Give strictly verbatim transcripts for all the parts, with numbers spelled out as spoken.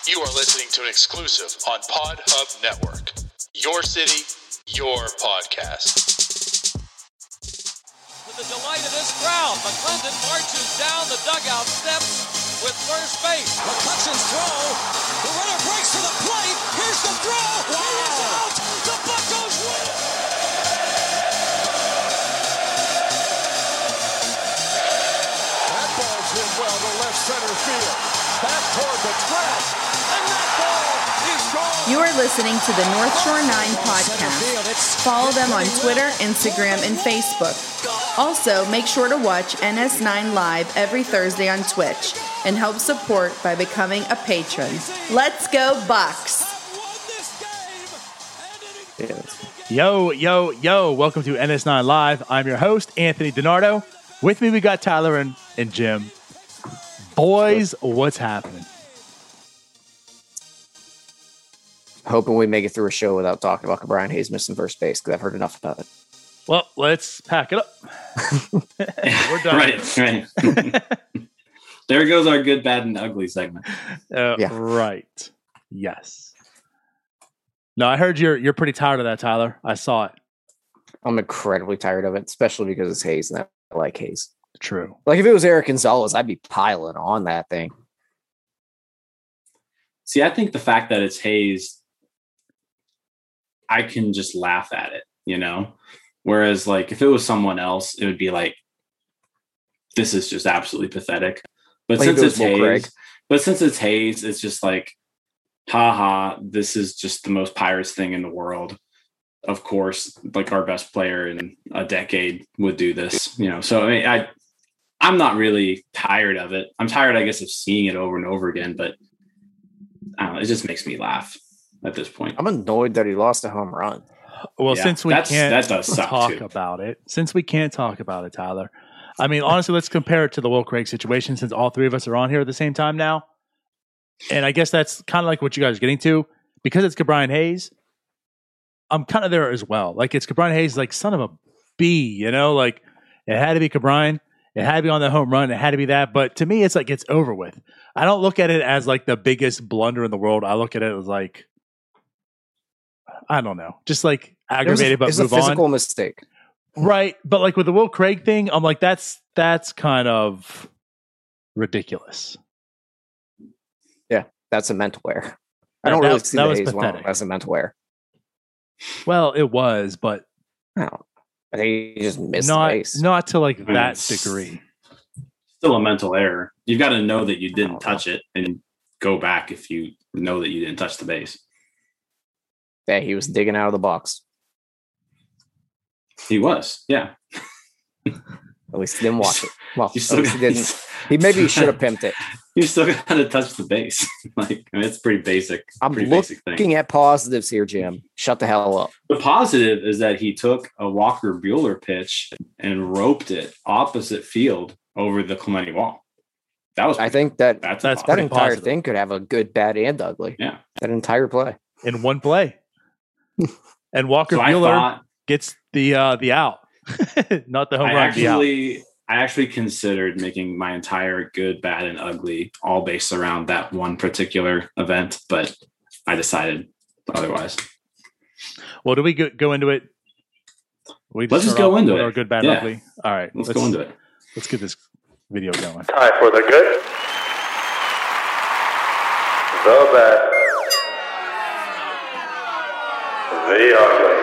You are listening to an exclusive on Pod Hub Network. Your city, your podcast. To the delight of this crowd, McClendon marches down the dugout steps with first base. McCutcheon's throw. The runner breaks to the plate. Here's the throw. Wow. He is out. The Buccos win. That ball's hit well to left center field. Back toward the track. And that ball is gone. You are listening to the North Shore nine podcast. Follow them on Twitter, Instagram, and Facebook. Also, make sure to watch N S nine Live every Thursday on Twitch and help support by becoming a patron. Let's go Bucks! Yo, yo, yo, welcome to N S nine Live. I'm your host, Anthony DiNardo. With me, we got Tyler and, and Jim. Boys, what's happening? Hoping we make it through a show without talking about Brian Hayes missing first base, because I've heard enough about it. Well, let's pack it up. We're done. Right, right. There goes our good, bad, and ugly segment. Uh, Yeah. Right. Yes. No, I heard you're you're pretty tired of that, Tyler. I saw it. I'm incredibly tired of it, especially because it's Hayes, and I like Hayes. True. Like, if it was Eric Gonzalez, I'd be piling on that thing. See, I think the fact that it's Hayes, I can just laugh at it, you know? Whereas, like, if it was someone else, it would be like, this is just absolutely pathetic. But Like since if it was it's Will Hayes, Craig. but since it's Hayes, it's just like, ha ha, this is just the most Pirates thing in the world. Of course, like our best player in a decade would do this, you know? So, I mean, I, I'm not really tired of it. I'm tired, I guess, of seeing it over and over again, but I don't know, it just makes me laugh at this point. I'm annoyed that he lost a home run. Well, Yeah, since we that's- can't that does suck, talk too. about it, since we can't talk about it, Tyler, I mean, honestly, let's compare it to the Will Craig situation since all three of us are on here at the same time now. And I guess that's kind of like what you guys are getting to. Because it's Brian Hayes, I'm kind of there as well. Like, it's Brian Hayes, like, son of a B, you know? Like, it had to be Brian. It had to be on the home run. It had to be that. But to me, it's like it's over with. I don't look at it as, like, the biggest blunder in the world. I look at it as, like, I don't know. Just, like, aggravated, it was, but it was move a physical on. mistake. Right. But, like, with the Will Craig thing, I'm like, that's that's kind of ridiculous. That's a mental error. That- I don't really that- see that the was Hayes one pathetic. as a mental error. Well, it was, but No. I think he just missed not the base. not to, like, mean, that it's- degree. Still a mental error. You've got to know that you didn't touch it and go back if you know that you didn't touch the base. Yeah, he was digging out of the box. He was, yeah. At least he didn't watch it. Well, You at still least got, he didn't. He maybe he should have pimped it. You still got to touch the base. Like, I mean, it's pretty basic. I'm pretty basic thing. looking at positives here, Jim. Shut the hell up. The positive is that he took a Walker Buehler pitch and roped it opposite field over the Clemente wall. That was, I think that that's, That's a that pretty positive. entire positive. thing could have a good, bad, and ugly. Yeah. That entire play. In one play. And Walker So I Buehler thought, gets the uh, the out. Not the home I run, the out. actually, I actually considered making my entire good, bad, and ugly all based around that one particular event, but I decided otherwise. Well, do we go, go into it? We Let's just start go off into with it. Our good, bad, Yeah. ugly. All right. Let's, go into it. Let's get this video going. Time for the good, the bad, the ugly.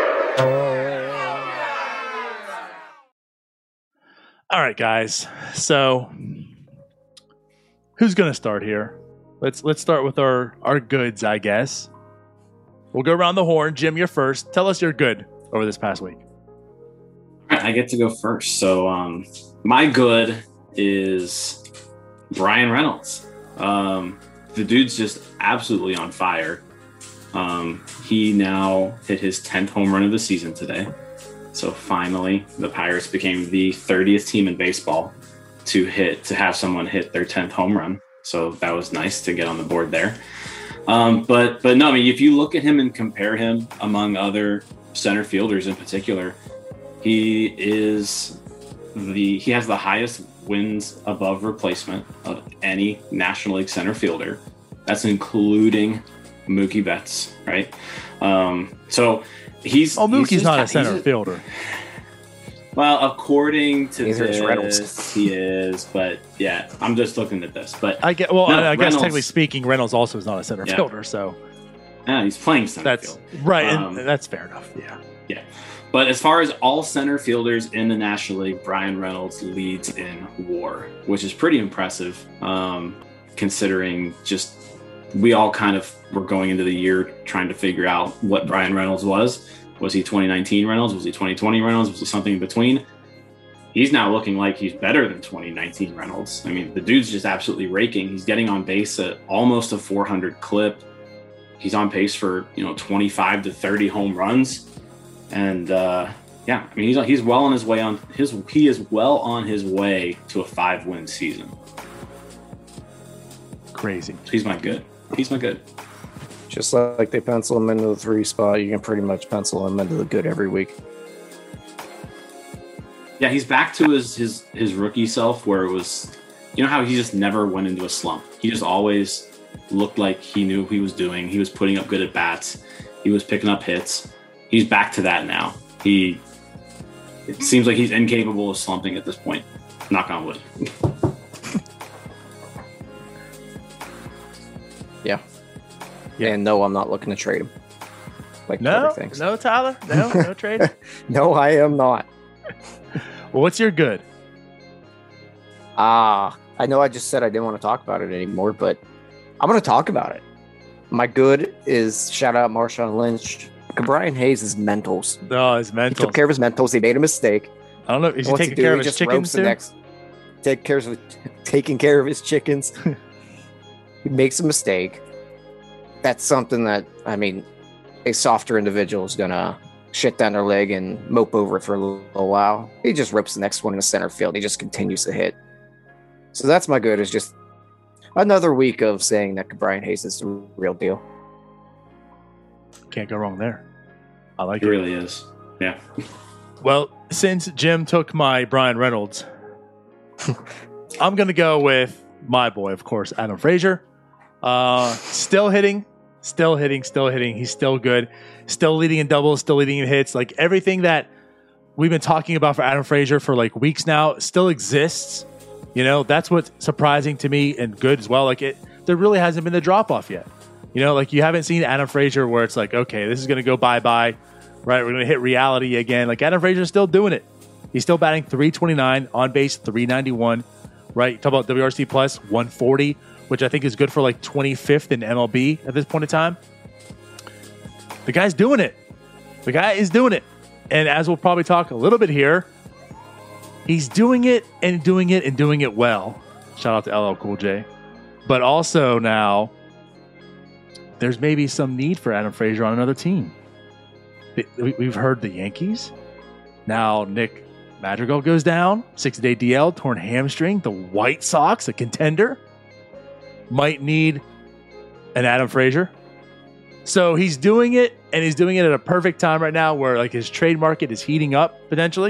All right, guys. So, who's going to start here? Let's let's start with our our goods, I guess. We'll go around the horn. Jim, you're first. Tell us your good over this past week. All right, I get to go first. So, um, my good is Brian Reynolds. Um, the dude's just absolutely on fire. Um, he now hit his tenth home run of the season today. So finally, the Pirates became the thirtieth team in baseball to hit to have someone hit their tenth home run. So that was nice to get on the board there. Um, but but no, I mean, if you look at him and compare him among other center fielders in particular, he is the he has the highest wins above replacement of any National League center fielder. That's including Mookie Betts, right? Um, so he's Oh, Mookie's he's not a just- center he's fielder. Well, according to Neither is this, Reynolds. he is, but yeah, I'm just looking at this. But I get. Well, No, I, I guess Reynolds- technically speaking, Reynolds also is not a center Yeah. fielder, so yeah, he's playing center that's field. right, Um, and that's fair enough. Yeah. Yeah. But as far as all center fielders in the National League, Brian Reynolds leads in WAR, which is pretty impressive, um, considering just we all kind of were going into the year trying to figure out what Brian Reynolds was. Was he twenty nineteen Reynolds? Was he twenty twenty Reynolds? Was he something in between? He's now looking like he's better than twenty nineteen Reynolds. I mean, the dude's just absolutely raking. He's getting on base at almost a four hundred clip. He's on pace for, you know, twenty-five to thirty home runs. And uh, yeah, I mean, he's he's well on his way on his he is well on his way to a five win season. Crazy. He's my good. He's my good. Just like they pencil him into the three spot, you can pretty much pencil him into the good every week. Yeah, he's back to his his his rookie self, where it was, you know how he just never went into a slump. He just always looked like he knew what he was doing. He was putting up good at bats. He was picking up hits. He's back to that now. He it seems like he's incapable of slumping at this point. Knock on wood. Yeah. Yeah. And no, I'm not looking to trade him. Like No, other things. no, Tyler, no, no trade. No, I am not. Well, what's your good? Ah, I know I just said I didn't want to talk about it anymore, but I'm going to talk about it. My good is shout out Marshawn Lynch. Brian Hayes is mentals. Oh, his He mental. took care of his mentals. He made a mistake. I don't know. Is he What's taking do? care He of his just chickens ropes the too? next. Take care of taking care of his chickens. He makes a mistake. That's something that I mean, a softer individual is gonna shit down their leg and mope over it for a little, little while. He just rips the next one in the center field. He just continues to hit. So that's my good. Is just another week of saying that Brian Hayes is the real deal. Can't go wrong there. I like He it. really is. Yeah. Well, since Jim took my Brian Reynolds, I'm going to go with my boy, of course, Adam Frazier. Uh, still hitting, still hitting, still hitting. He's still good. Still leading in doubles, still leading in hits. Like everything that we've been talking about for Adam Frazier for like weeks now still exists. You know, that's what's surprising to me and good as well. Like it, there really hasn't been a drop off yet. You know, like you haven't seen Adam Frazier where it's like, okay, this is going to go bye-bye. Right, we're going to hit reality again. Like Adam Frazier's still doing it. He's still batting three twenty-nine, on base three ninety-one. Right, talk about W R C plus one forty, which I think is good for like twenty-fifth in M L B at this point in time. The guy's doing it. The guy is doing it. And as we'll probably talk a little bit here, he's doing it and doing it and doing it well. Shout out to L L Cool J. But also now, there's maybe some need for Adam Frazier on another team. We've heard the Yankees. Now Nick Madrigal goes down. sixty-day D L, torn hamstring. The White Sox, a contender, might need an Adam Frazier. So he's doing it, and he's doing it at a perfect time right now where like his trade market is heating up potentially.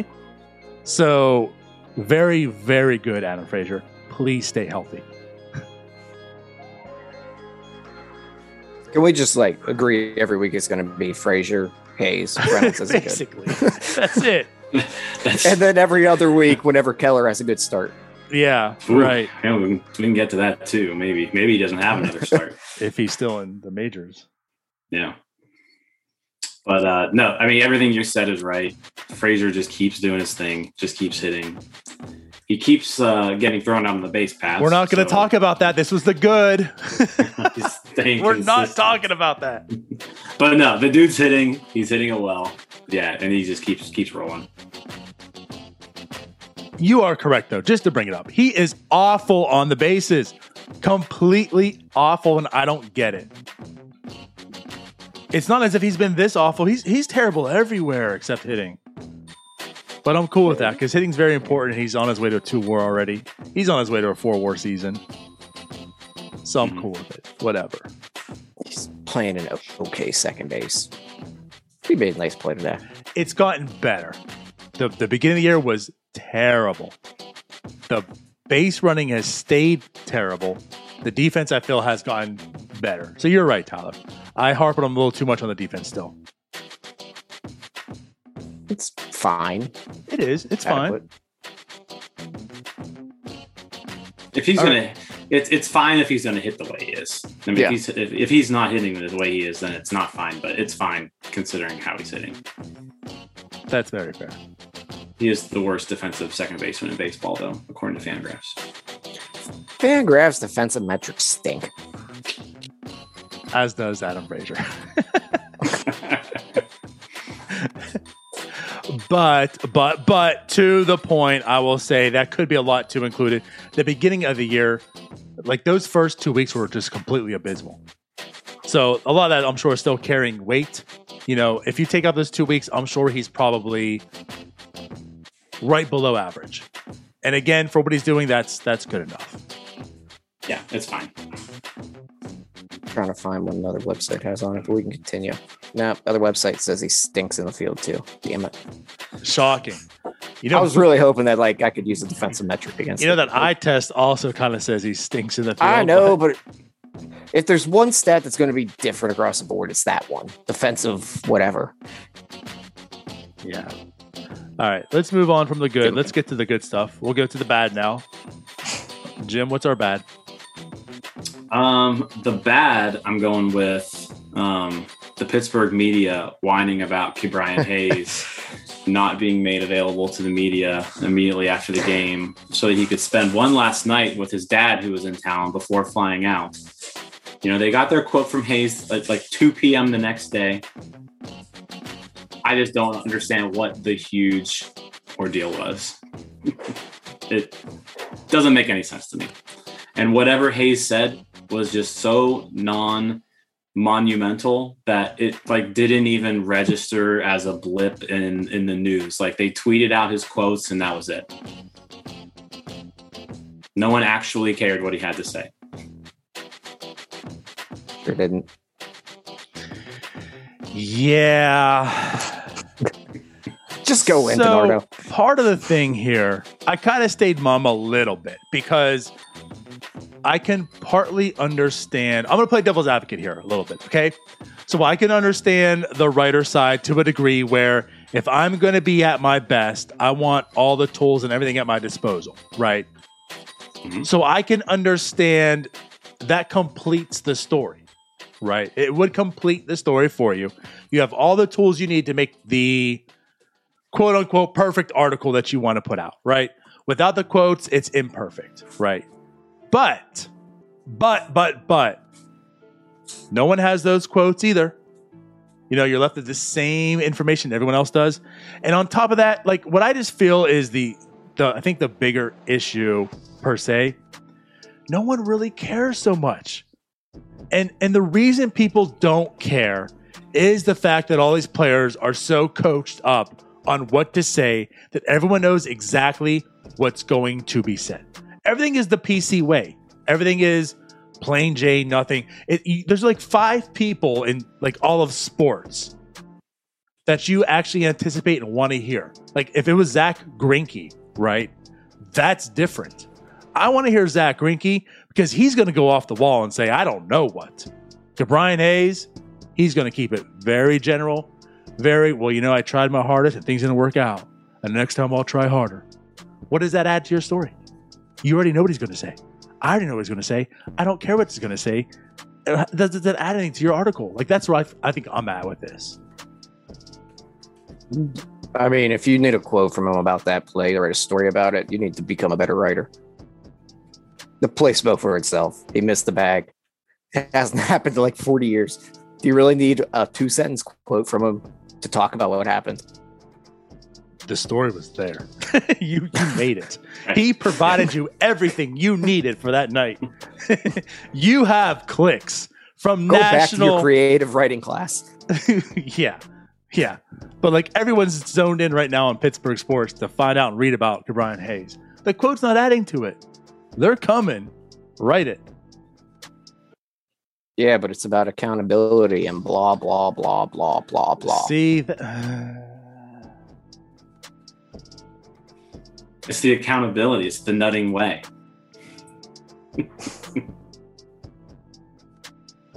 So very, very good, Adam Frazier. Please stay healthy. Can we just like agree every week it's going to be Frazier, Hayes, Reynolds is good. Basically, that's it. That's, And then every other week, whenever Keller has a good start. Yeah, Ooh, right. Yeah, we can, we can get to that too. Maybe. Maybe he doesn't have another start. If he's still in the majors. Yeah. But uh, no, I mean, everything you said is right. Frazier just keeps doing his thing, just keeps hitting. He keeps uh, getting thrown out on the base paths. We're not going to so talk about that. This was the good. he's staying We're not consistent. talking about that. But no, the dude's hitting. He's hitting it well. Yeah, and he just keeps keeps rolling. You are correct, though. Just to bring it up, he is awful on the bases. Completely awful, and I don't get it. It's not as if he's been this awful. He's he's terrible everywhere except hitting. But I'm cool with that because hitting's very important. He's on his way to a two-war already. He's on his way to a four-war season. So I'm cool with it. Whatever. He's playing an okay second base. He made a nice play today. It's gotten better. The the beginning of the year was terrible. The base running has stayed terrible. The defense, I feel, has gotten better. So you're right, Tyler. I harp on him a little too much on the defense still. It's fine. It is. It's Adequate. Fine. If he's All gonna, right. it's it's fine if he's gonna hit the way he is. I mean, Yeah. if he's if, if he's not hitting the way he is, then it's not fine. But it's fine considering how he's hitting. That's very fair. He is the worst defensive second baseman in baseball, though, according to Fangraphs. Fangraphs defensive metrics stink. As does Adam Frazier. But, but, but to the point, I will say that could be a lot to include it. The beginning of the year, like those first two weeks were just completely abysmal. So a lot of that, I'm sure, is still carrying weight. You know, if you take out those two weeks, I'm sure he's probably right below average. And again, for what he's doing, that's that's good enough. Yeah, it's fine. Trying to find what another website has on it, but we can continue. No, other website says he stinks in the field too. Damn it! Shocking. You know, I was really hoping that like I could use a defensive metric against. You know him. that eye test also kind of says he stinks in the field. I know, but if there's one stat that's going to be different across the board, it's that one. Defensive, whatever. Yeah. All right, let's move on from the good. Let's get to the good stuff. We'll go to the bad now. Jim, what's our bad? Um, the bad, I'm going with um, the Pittsburgh media whining about Ke'Bryan Hayes not being made available to the media immediately after the game so that he could spend one last night with his dad who was in town before flying out. You know, they got their quote from Hayes at like two p.m. the next day. I just don't understand what the huge ordeal was. It doesn't make any sense to me. And whatever Hayes said was just so non-monumental that it like didn't even register as a blip in, in the news. Like they tweeted out his quotes and that was it. No one actually cared what he had to say. Sure didn't. Yeah. Just go in, So Donardo. part of the thing here, I kind of stayed mum a little bit because I can partly understand. I'm going to play devil's advocate here a little bit, okay? So I can understand the writer side to a degree where if I'm going to be at my best, I want all the tools and everything at my disposal, right? Mm-hmm. So I can understand that completes the story, right? It would complete the story for you. You have all the tools you need to make the quote unquote perfect article that you want to put out, right? Without the quotes, it's imperfect, right? But, but, but, but, no one has those quotes either. You know, you're left with the same information everyone else does. And on top of that, like what I just feel is the, the I think the bigger issue per se, no one really cares so much. And and the reason people don't care is the fact that all these players are so coached up on what to say that everyone knows exactly what's going to be said. Everything is the P C way. Everything is plain Jane, nothing. It, you, there's like five people in like all of sports that you actually anticipate and want to hear. Like if it was Zach Greinke, right? That's different. I want to hear Zach Greinke because he's going to go off the wall and say, I don't know what. Ke'Bryan Hayes, he's going to keep it very general. Very, well, you know, I tried my hardest and things didn't work out. And next time I'll try harder. What does that add to your story? You already know what he's going to say. I already know what he's going to say. I don't care what he's going to say. Does, does that add anything to your article? Like, that's where I, I think I'm at with this. I mean, if you need a quote from him about that play or write a story about it, you need to become a better writer. The play spoke for itself. He missed the bag. It hasn't happened in like forty years. Do you really need a two-sentence quote from him to talk about what happened? The story was there. you you made it. He provided you everything you needed for that night. You have clicks from Go national. back to your creative writing class. yeah, yeah. But like everyone's zoned in right now on Pittsburgh sports to find out and read about Ke'Bryan Hayes. The quote's not adding to it. They're coming. Write it. Yeah, but it's about accountability and blah, blah, blah, blah, blah, blah. See, th- It's the accountability. It's the nutting way.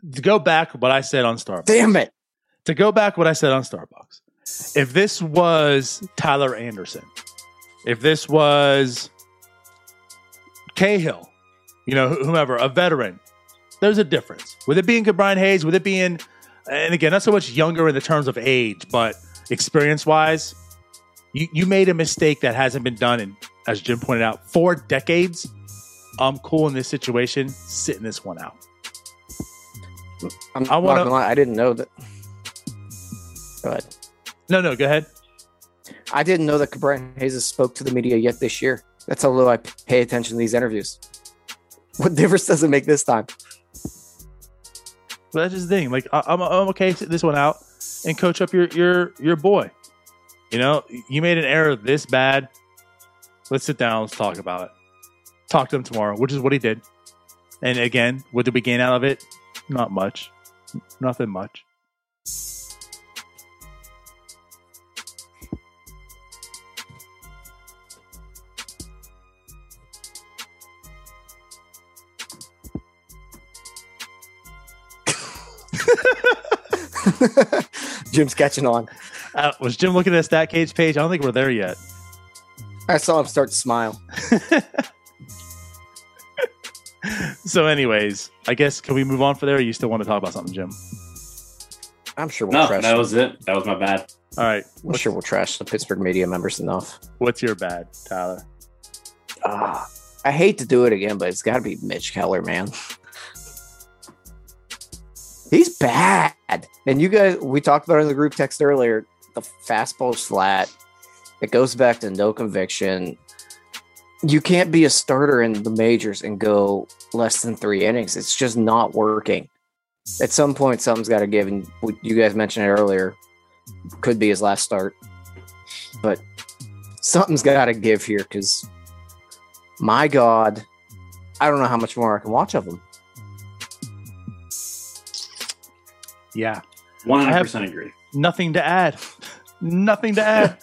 to go back what I said on Starbucks. Damn it. To go back what I said on Starbucks. If this was Tyler Anderson, if this was Cahill, you know, whomever, a veteran, there's a difference. With it being Brian Hayes, with it being, and again, not so much younger in the terms of age, but experience-wise, you, you made a mistake that hasn't been done in, as Jim pointed out, four decades. I'm cool in this situation, sitting this one out. I'm I wanna- not gonna lie, I didn't know that. Go ahead. No, no, go ahead. I didn't know that Brian Hayes has spoke to the media yet this year. That's how little I pay attention to these interviews. What difference does it make this time? But that's just the thing. Like, I, I'm, I'm okay to sit this one out and coach up your your your boy. You know, you made an error this bad. Let's sit down. Let's talk about it. Talk to him tomorrow, which is what he did. And again, what did we gain out of it? Not much. Nothing much. Jim's catching on. Uh, was Jim looking at the stat cage page? I don't think we're there yet. I saw him start to smile. So anyways, I guess, can we move on for there, or you still want to talk about something, Jim? I'm sure we'll No, trash. that was it. That was my bad. All right. I'm sure we'll trash the Pittsburgh media members enough. What's your bad, Tyler? Uh, I hate to do it again, but it's got to be Mitch Keller, man. He's bad. And you guys, we talked about it in the group text earlier. The fastball's flat. It goes back to no conviction. You can't be a starter in the majors and go less than three innings. It's just not working. At some point, something's got to give. And you guys mentioned it earlier. Could be his last start. But something's got to give here because, my God, I don't know how much more I can watch of him. Yeah. one hundred percent agree. Nothing to add. Nothing to add.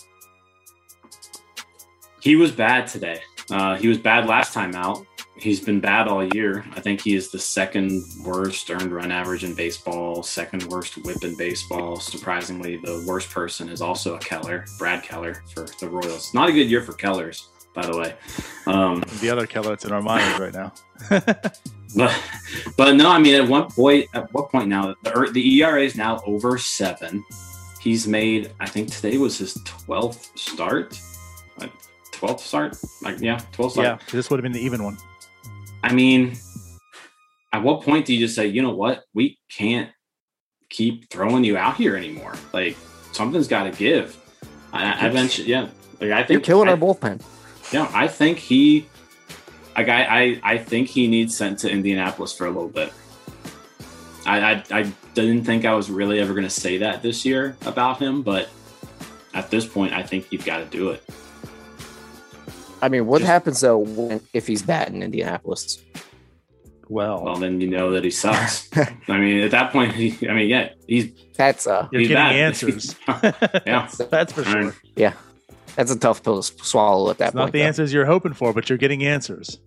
He was bad today. Uh, he was bad last time out. He's been bad all year. I think he is the second worst earned run average in baseball, second worst whip in baseball. Surprisingly, the worst person is also a Keller, Brad Keller for the Royals. Not a good year for Kellers, by the way. Um, The other Keller that's in our minds right now. but, but no, I mean, at one point, at what point now, the, the E R A is now over seven. He's made, I think today was his twelfth start. Like twelfth start? Like, yeah, twelfth start. Yeah, this would have been the even one. I mean, at what point do you just say, you know what, we can't keep throwing you out here anymore? Like, something's got to give. I, I mentioned, yeah. Like, I think You're killing I, our bullpen. Yeah, I think he, like, I, I, I think he needs sent to Indianapolis for a little bit. I, I, I didn't think I was really ever going to say that this year about him, but at this point, I think you've got to do it. I mean, what Just- happens though when, if he's bad in Indianapolis? Well, Well, then you know that he sucks. I mean, at that point, he, I mean, yeah, he's That's uh, you're he's getting bad. answers. yeah. That's for sure. Right. yeah, that's a tough pill to swallow at that It's not point. the though. answers you're hoping for, but you're getting answers.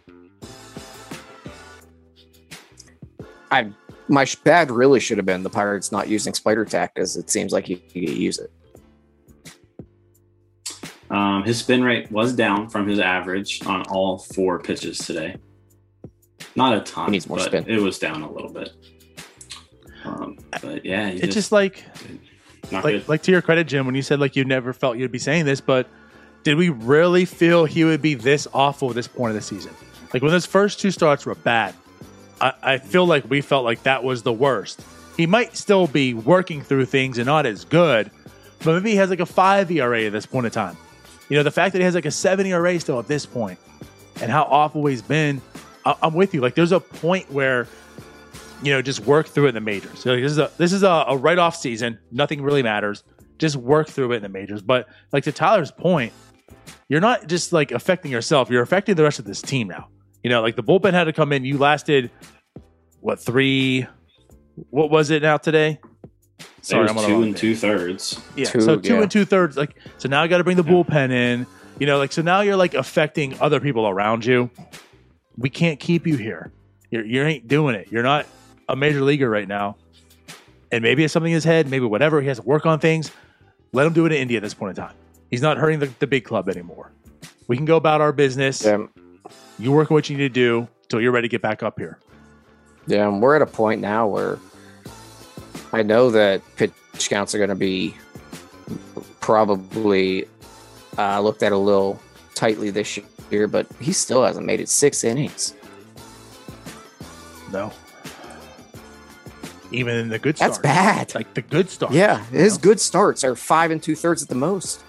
I my sh- bad really should have been the Pirates not using Spider Tack, as it seems like he he could use it. Um, his spin rate was down from his average on all four pitches today. Not a ton, He needs more but spin. it was down a little bit. Um, but yeah, he It's just, just like, not like, good. like to your credit, Jim, when you said like you never felt you'd be saying this, but did we really feel he would be this awful at this point of the season? Like when those first two starts were bad, I, I feel like we felt like that was the worst. He might still be working through things and not as good, but maybe he has like a five E R A at this point in time. You know, the fact that he has like a seven E R A still at this point and how awful he's been, I, I'm with you. Like there's a point where, you know, just work through it in the majors. So like, this is a this is a, a write-off season. Nothing really matters. Just work through it in the majors. But like to Tyler's point, you're not just like affecting yourself. You're affecting the rest of this team now. You know, like the bullpen had to come in. You lasted, what, three? What was it now today? Sorry, I'm on the two wrong and day. two thirds. Yeah, Two, so two yeah. and two thirds. Like, so now I got to bring the bullpen in. You know, like so now you're like affecting other people around you. We can't keep you here. You're, you ain't doing it. You're not. a major leaguer right now, and maybe it's something in his head, maybe whatever, he has to work on things, let him do it in India at this point in time. He's not hurting the, the big club anymore. We can go about our business. Yeah. You work on what you need to do until you're ready to get back up here. Yeah, and we're at a point now where I know that pitch counts are going to be probably uh, looked at a little tightly this year, but he still hasn't made it six innings. No. Even in the good starts. That's bad. Like the good starts. Yeah, his know? good starts are five and two thirds at the most.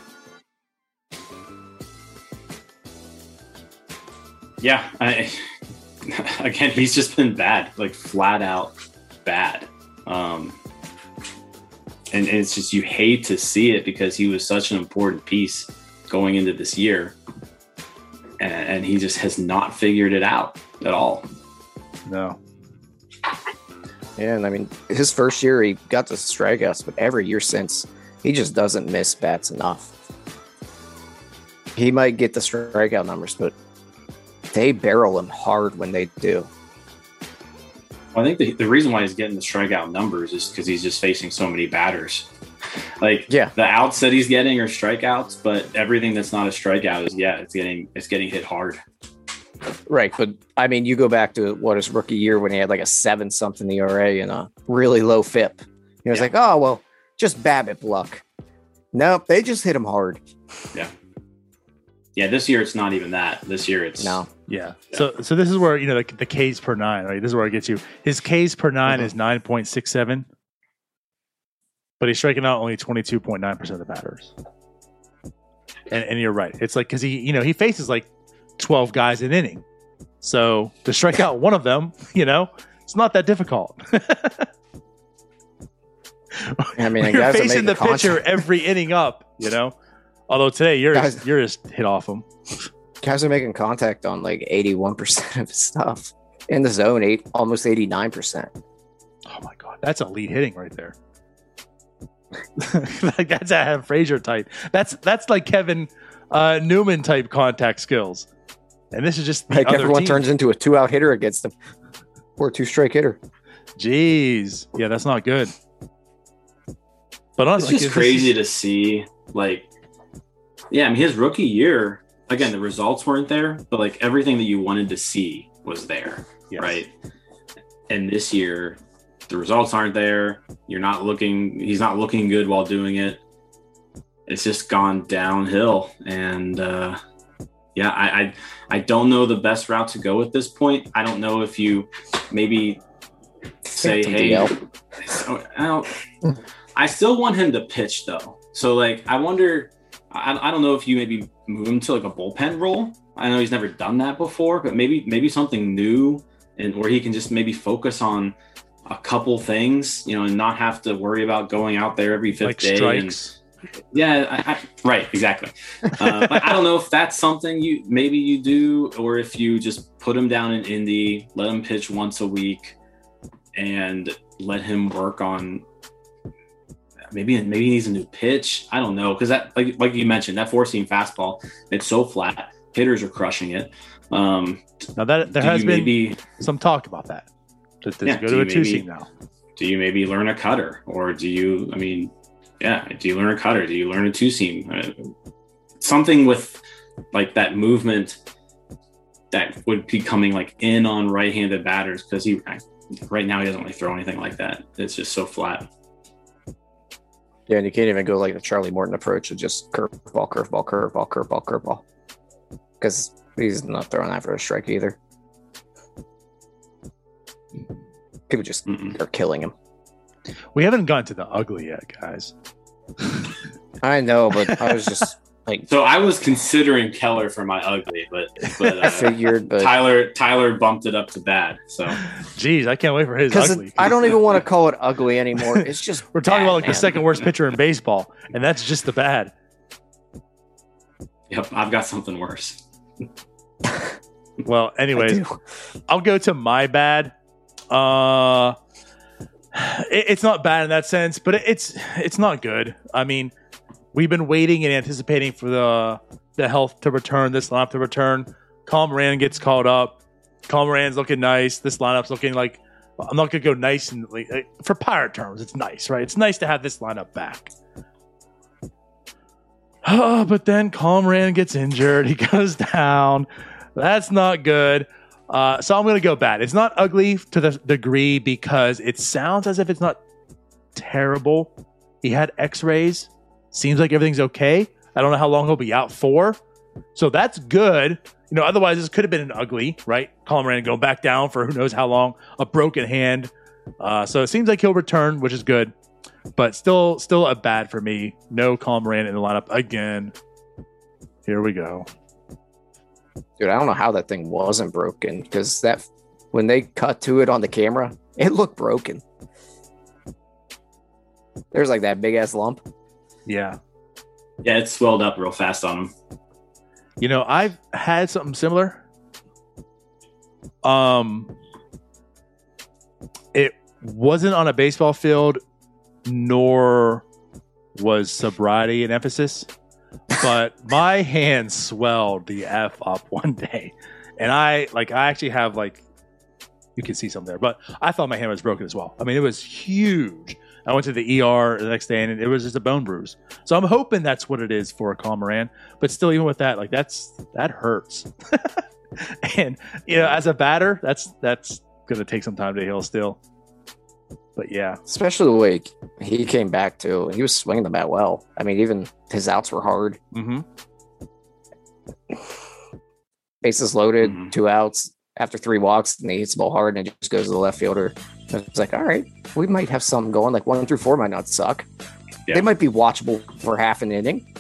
Yeah, I, again, he's just been bad, like flat out bad. Um, and, and it's just, you hate to see it because he was such an important piece going into this year. And, and he just has not figured it out at all. No. Yeah, and I mean, his first year, he got the strikeouts, but every year since, he just doesn't miss bats enough. He might get the strikeout numbers, but they barrel him hard when they do. I think the, the reason why he's getting the strikeout numbers is because he's just facing so many batters. Like, yeah, the outs that he's getting are strikeouts, but everything that's not a strikeout is, yeah, it's getting it's getting hit hard. Right, but I mean, you go back to what his rookie year when he had like a seven something E R A and a really low F I P. He was Yeah. like, oh well, just BABIP luck. Nope, they just hit him hard. Yeah, yeah. This year it's not even that. This year it's No. Yeah. So so this is where, you know, the, the Ks per nine, right? This is where it gets you. His Ks per nine Mhm. is nine point six seven, but he's striking out only twenty-two point nine percent of the batters. And, and you're right. It's like, because he, you know, he faces like twelve guys an inning. So to strike out one of them, you know, it's not that difficult. I mean, You're guys are facing making the pitcher contact. every inning up, you know. Although today you're Guys- you're just hit off him. Guys are making contact on like eighty-one percent of his stuff. In the zone, eight almost eighty-nine percent. Oh my god, that's elite hitting right there. Like, that's Adam Frazier type. That's that's like Kevin uh, Newman type contact skills. And this is just the Like other everyone team. turns into a two-out hitter against him, or a two-strike hitter. Jeez, yeah, that's not good. But It's honestly, just crazy to see. Like, yeah, I mean, his rookie year, again, the results weren't there, but like everything that you wanted to see was there, Yes. right? And this year, the results aren't there. You're not looking. He's not looking good while doing it. It's just gone downhill, and uh, yeah, I, I I don't know the best route to go at this point. I don't know if you maybe say, Phantom hey, D L. so, I don't. I still want him to pitch though. So like, I wonder. I, I don't know if you maybe move him to like a bullpen role. I know he's never done that before, but maybe maybe something new, and where he can just maybe focus on a couple things, you know, and not have to worry about going out there every fifth like day. strikes. And, yeah, I, I, right, exactly. Uh, but I don't know if that's something you maybe you do, or if you just put him down in Indy, let him pitch once a week, and let him work on. Maybe maybe he needs a new pitch. I don't know, because that like like you mentioned, that four seam fastball, it's so flat. Hitters are crushing it. Um, Now that there do has you been maybe some talk about that. To, to Yeah, go do to you a two maybe- seam now. do you maybe learn a cutter, or do you? I mean, yeah, do you learn a cutter? Do you learn a two seam? Uh, something with like that movement that would be coming like in on right handed batters, because he right now he doesn't really throw anything like that. It's just so flat. Yeah, and you can't even go like the Charlie Morton approach of just curveball, curveball, curveball, curveball, curveball. Because he's not throwing that for a strike either. People just Mm-mm. are killing him. We haven't gotten to the ugly yet, guys. I know, but I was just like, So I was considering Keller for my ugly, but but I uh, figured, but Tyler Tyler bumped it up to bad. So Jeez, I can't wait for his because ugly. I don't even want to call it ugly anymore. It's just We're talking bad, about like the man. second worst pitcher in baseball, and that's just the bad. yep, I've got something worse. Well, I anyways, do. I'll go to my bad. Uh, it, it's not bad in that sense, but it, it's it's not good. I mean, we've been waiting and anticipating for the the health to return, this lineup to return. Colin Moran gets called up. Colin Moran's looking nice. This lineup's looking like I'm not going to go nice and like, for Pirate terms. It's nice, right? It's nice to have this lineup back. Oh, but then Colin gets injured. He goes down. That's not good. Uh, so I'm going to go bad. It's not ugly to the degree because it sounds as if it's not terrible. He had x-rays. Seems like everything's okay. I don't know how long he'll be out for. So that's good. You know, otherwise this could have been an ugly, right? Colin Moran going back down for who knows how long. A broken hand. Uh, so it seems like he'll return, which is good. But still still a bad for me. No Colin Moran in the lineup again. Here we go. Dude, I don't know how that thing wasn't broken because that when they cut to it on the camera, it looked broken. There's like that big ass lump. Yeah. Yeah, it swelled up real fast on him. You know, I've had something similar. Um, it wasn't on a baseball field, nor was sobriety an emphasis. But my hand swelled the F up one day. And I, like, I actually have, like, you can see something there. But I thought my hand was broken as well. I mean, it was huge. I went to the E R the next day, and it was just a bone bruise. So I'm hoping that's what it is for Colin Moran. But still, even with that, like, that's that hurts. And, you know, as a batter, that's that's going to take some time to heal still. But, yeah. Especially the way he came back, too. He was swinging the bat well. I mean, even his outs were hard. Mm-hmm. Bases loaded, Mm-hmm. two outs. After three walks, and he hits the ball hard, and it just goes to the left fielder. It's like, all right, we might have something going. Like one through four might not suck. Yeah. They might be watchable for half an inning.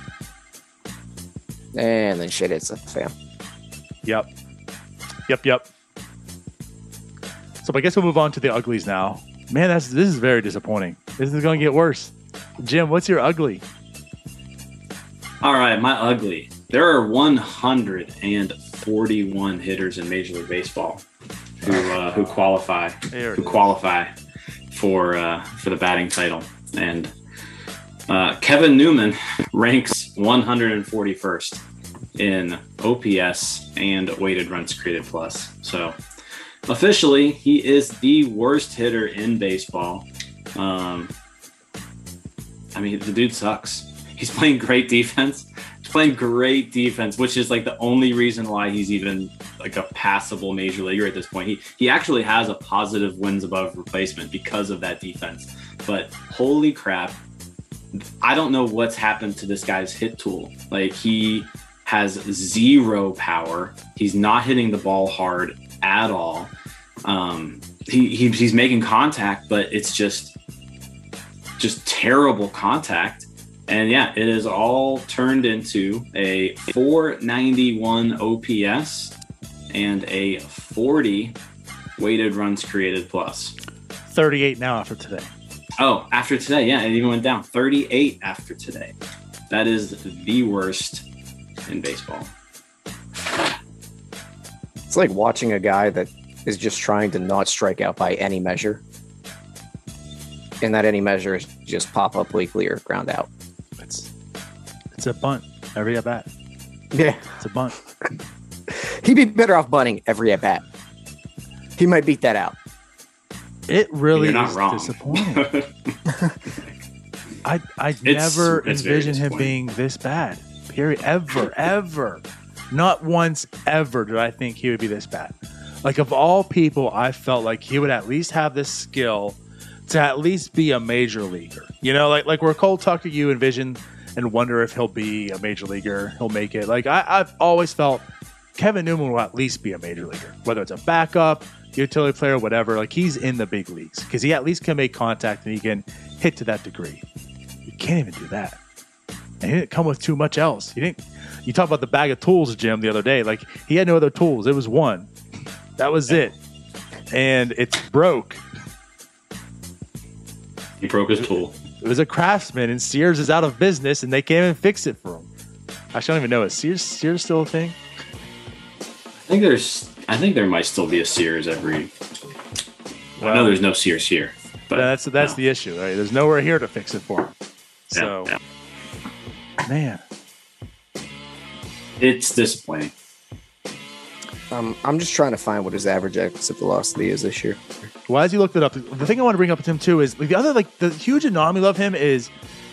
And then shit hits the fan. Yep. Yep, yep. So I guess we'll move on to the uglies now. Man, that's this is very disappointing. This is going to get worse. Jim, what's your ugly? All right, my ugly. There are one hundred forty-one hitters in Major League Baseball who uh, who qualify There it who is. qualify for uh, for the batting title, and uh, Kevin Newman ranks one hundred forty-first in O P S and weighted runs created plus. So officially, he is the worst hitter in baseball. Um, I mean, the dude sucks. He's playing great defense. He's playing great defense, which is like the only reason why he's even like a passable major leaguer at this point. He he actually has a positive wins above replacement because of that defense. But holy crap, I don't know what's happened to this guy's hit tool. Like he has zero power. He's not hitting the ball hard at all. Um, he, he he's making contact, but it's just just terrible contact. And yeah, it is all turned into a four ninety-one O P S and a forty weighted runs created plus. thirty-eight now after today. Oh, after today, yeah, it even went down. thirty-eight after today. That is the worst in baseball. It's like watching a guy that is just trying to not strike out by any measure. And that any measure is just pop up weekly or ground out. It's it's a bunt every at bat. Yeah. It's a bunt. He'd be better off bunting every at bat. He might beat that out. It really You're not is wrong. disappointing. I I It's- never it's very envisioned him disappointing. being this bad. Period. Ever, ever. Not once ever did I think he would be this bad. Like of all people, I felt like he would at least have this skill to at least be a major leaguer. You know, like like where Cole Tucker, you envision and wonder if he'll be a major leaguer, he'll make it. Like I, I've always felt Kevin Newman will at least be a major leaguer, whether it's a backup, utility player, whatever. Like he's in the big leagues because he at least can make contact and he can hit to that degree. You can't even do that. And he didn't come with too much else. He didn't. You talk about the bag of tools, Jim, the other day. Like he had no other tools. It was one. That was it, and it's broke. He broke his tool. It was a Craftsman, and Sears is out of business, and they came and fixed it for him. Actually, I don't even know. Is Sears Sears still a thing? I think there's. I think there might still be a Sears every. I know Well, there's no Sears here, but that's that's no. the issue, right? There's nowhere here to fix it for him. So, Yeah, man, it's disappointing. Um, I'm just trying to find what his average exit velocity is this year. Well, as you looked it up, the thing I want to bring up with him too is like, the other like the huge anomaly of him is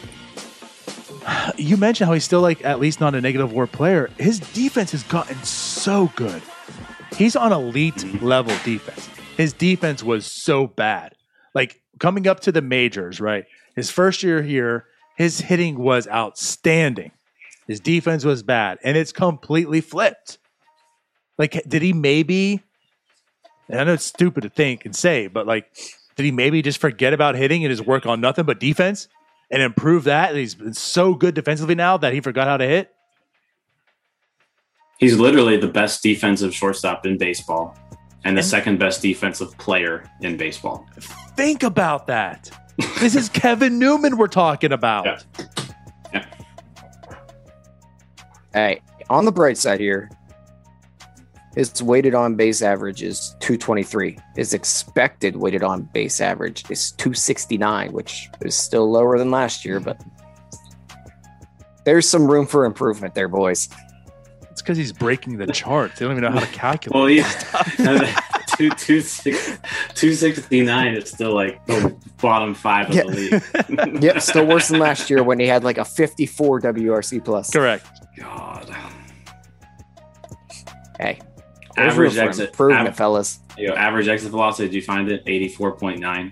you mentioned how he's still like at least not a negative WAR player. His defense has gotten so good. He's on elite level defense. His defense was so bad. Like coming up to the majors, right? His first year here, his hitting was outstanding. His defense was bad, and it's completely flipped. Like, did he maybe, and I know it's stupid to think and say, but like, did he maybe just forget about hitting and just work on nothing but defense and improve that? And he's been so good defensively now that he forgot how to hit. He's literally the best defensive shortstop in baseball and the and, second best defensive player in baseball. Think about that. This is Kevin Newman we're talking about. Yeah. Yeah. Hey, on the bright side here, his weighted on base average is two twenty-three. His expected weighted on base average is two sixty-nine, which is still lower than last year, but there's some room for improvement there, boys. It's because he's breaking the charts. They don't even know how to calculate. Well, yeah. two, two, six, two sixty-nine is still like the bottom five of yeah. the league. Yep, still worse than last year when he had like a fifty-four W R C plus. Correct. God. Hey. Average exit improvement, av- fellas. You know, average exit velocity, did you find it? eighty-four point nine.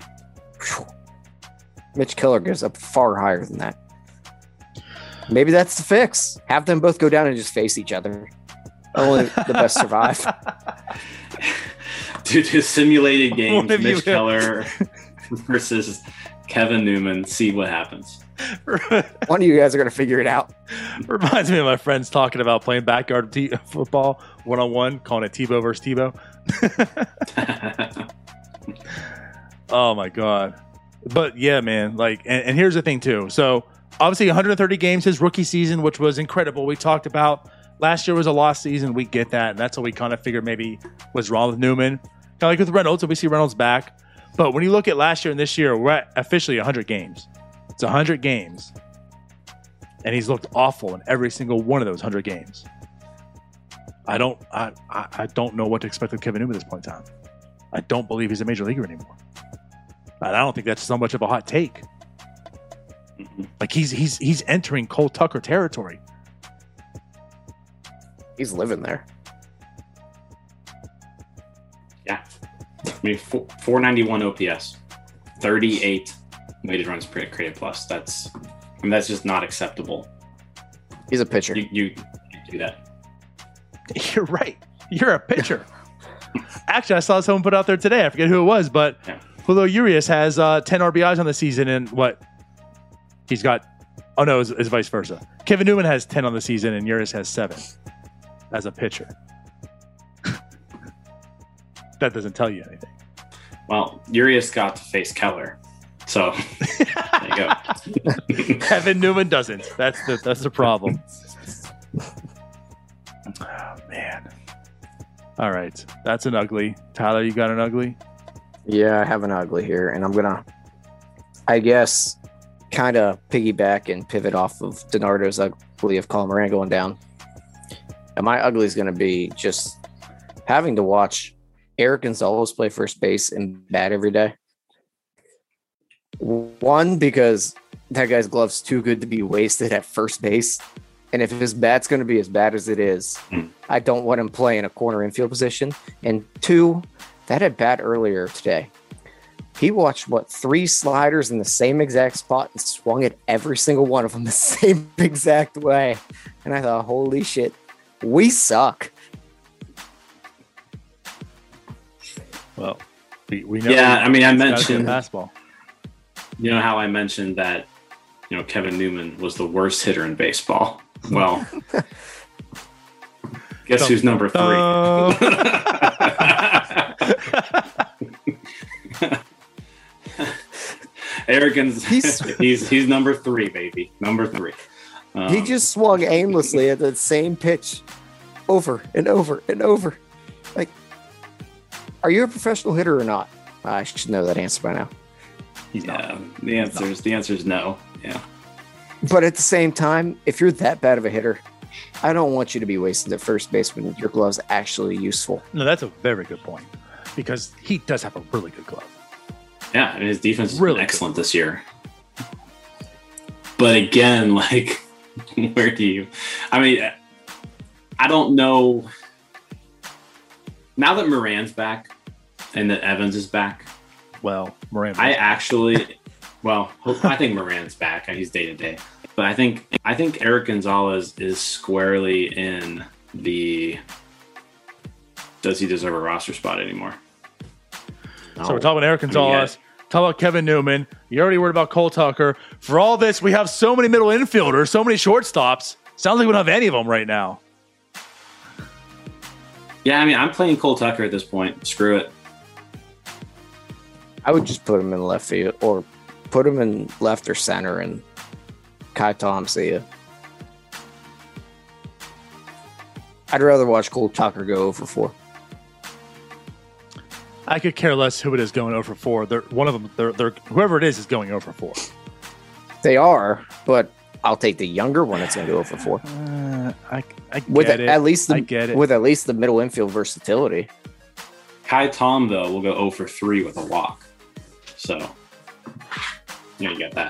Mitch Keller goes up far higher than that. Maybe that's the fix. Have them both go down and just face each other. Only the best survive. Dude, to simulated games, Mitch Keller versus Kevin Newman. See what happens. One of you guys are going to figure it out. Reminds me of my friends talking about playing backyard t- football one-on-one, calling it Tebow versus Tebow. Oh, my God. But, yeah, man. Like, and, and here's the thing, too. So, obviously, one hundred thirty games his rookie season, which was incredible. We talked about last year was a lost season. We get that, and that's what we kind of figured maybe was wrong with Newman. Kind of like with Reynolds, so we see Reynolds back. But when you look at last year and this year, we're at officially one hundred games. It's one hundred games, and he's looked awful in every single one of those one hundred games. I don't, I, I, I don't know what to expect of Kevin Newman at this point in time. I don't believe he's a major leaguer anymore. And I don't think that's so much of a hot take. Mm-hmm. Like he's he's he's entering Cole Tucker territory. He's living there. Yeah, I mean, four ninety-one O P S, thirty-eight weighted runs per created plus. That's, I mean, that's just not acceptable. He's a pitcher. You, you, you do that. You're right. You're a pitcher. Actually, I saw someone put out there today. I forget who it was, but yeah. Julio Urias has uh, ten R B Is on the season, and what? He's got. Oh no, it's, it's vice versa. Kevin Newman has ten on the season, and Urias has seven as a pitcher. That doesn't tell you anything. Well, Urias got to face Keller. So there you go. Kevin Newman doesn't. That's the that's the problem. Oh, man. All right. That's an ugly. Tyler, you got an ugly? Yeah, I have an ugly here, and I'm gonna, I guess, kind of piggyback and pivot off of DiNardo's ugly of Colin Moran going down. And my ugly is gonna be just having to watch Eric Gonzalez play first base and bat every day. One, because that guy's glove's too good to be wasted at first base. And if his bat's going to be as bad as it is, mm. I don't want him playing a corner infield position. And two, that at bat earlier today, he watched, what, three sliders in the same exact spot and swung at every single one of them the same exact way. And I thought, holy shit, we suck. Well, we, we know. Yeah, I mean, I mentioned fastball. You know how I mentioned that, you know, Kevin Newman was the worst hitter in baseball. Well, guess Dum, who's number three? Arrogance. He's, he's he's number three, baby. Number three. Um, he just swung aimlessly at the same pitch over and over and over. Like, are you a professional hitter or not? I should know that answer by now. He's yeah, not. The answer is the answer is no. Yeah. But at the same time, if you're that bad of a hitter, I don't want you to be wasted at first base when your glove's actually useful. No, that's a very good point because he does have a really good glove. Yeah, and his defense has Really been excellent this year. But again, like, where do you? I mean, I don't know. Now that Moran's back and that Evans is back, Well, Moran. I actually, well, I think Moran's back. He's day to day, but I think I think Eric Gonzalez is squarely in the. Does he deserve a roster spot anymore? So we're talking about Eric Gonzalez, talking about Kevin Newman. You're already worried about Cole Tucker. For all this, we have so many middle infielders, so many shortstops. Sounds like we don't have any of them right now. Yeah, I mean, I'm playing Cole Tucker at this point. Screw it. I would just put him in left field or put him in left or center and Kai Tom see ya. I'd rather watch Cole Tucker go oh for four. I could care less who it is going oh for four. They're, one of them, they're, they're, whoever it is, is going oh for four. They are, but I'll take the younger one that's going to go oh for four. Uh, I, I get With it. at least the, I get it. with at least the middle infield versatility. Kai Tom, though, will go oh for three with a walk. So, yeah, you got that.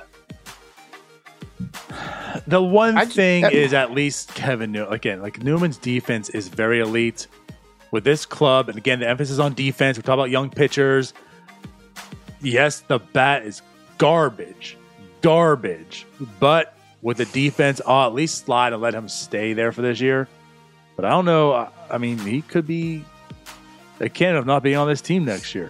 The one I just- thing that- is at least Kevin Newman. Again, like Newman's defense is very elite with this club. And again, the emphasis on defense. We're talking about young pitchers. Yes, the bat is garbage. Garbage. But with the defense, I'll at least slide and let him stay there for this year. But I don't know. I, I mean, he could be a candidate of not being on this team next year.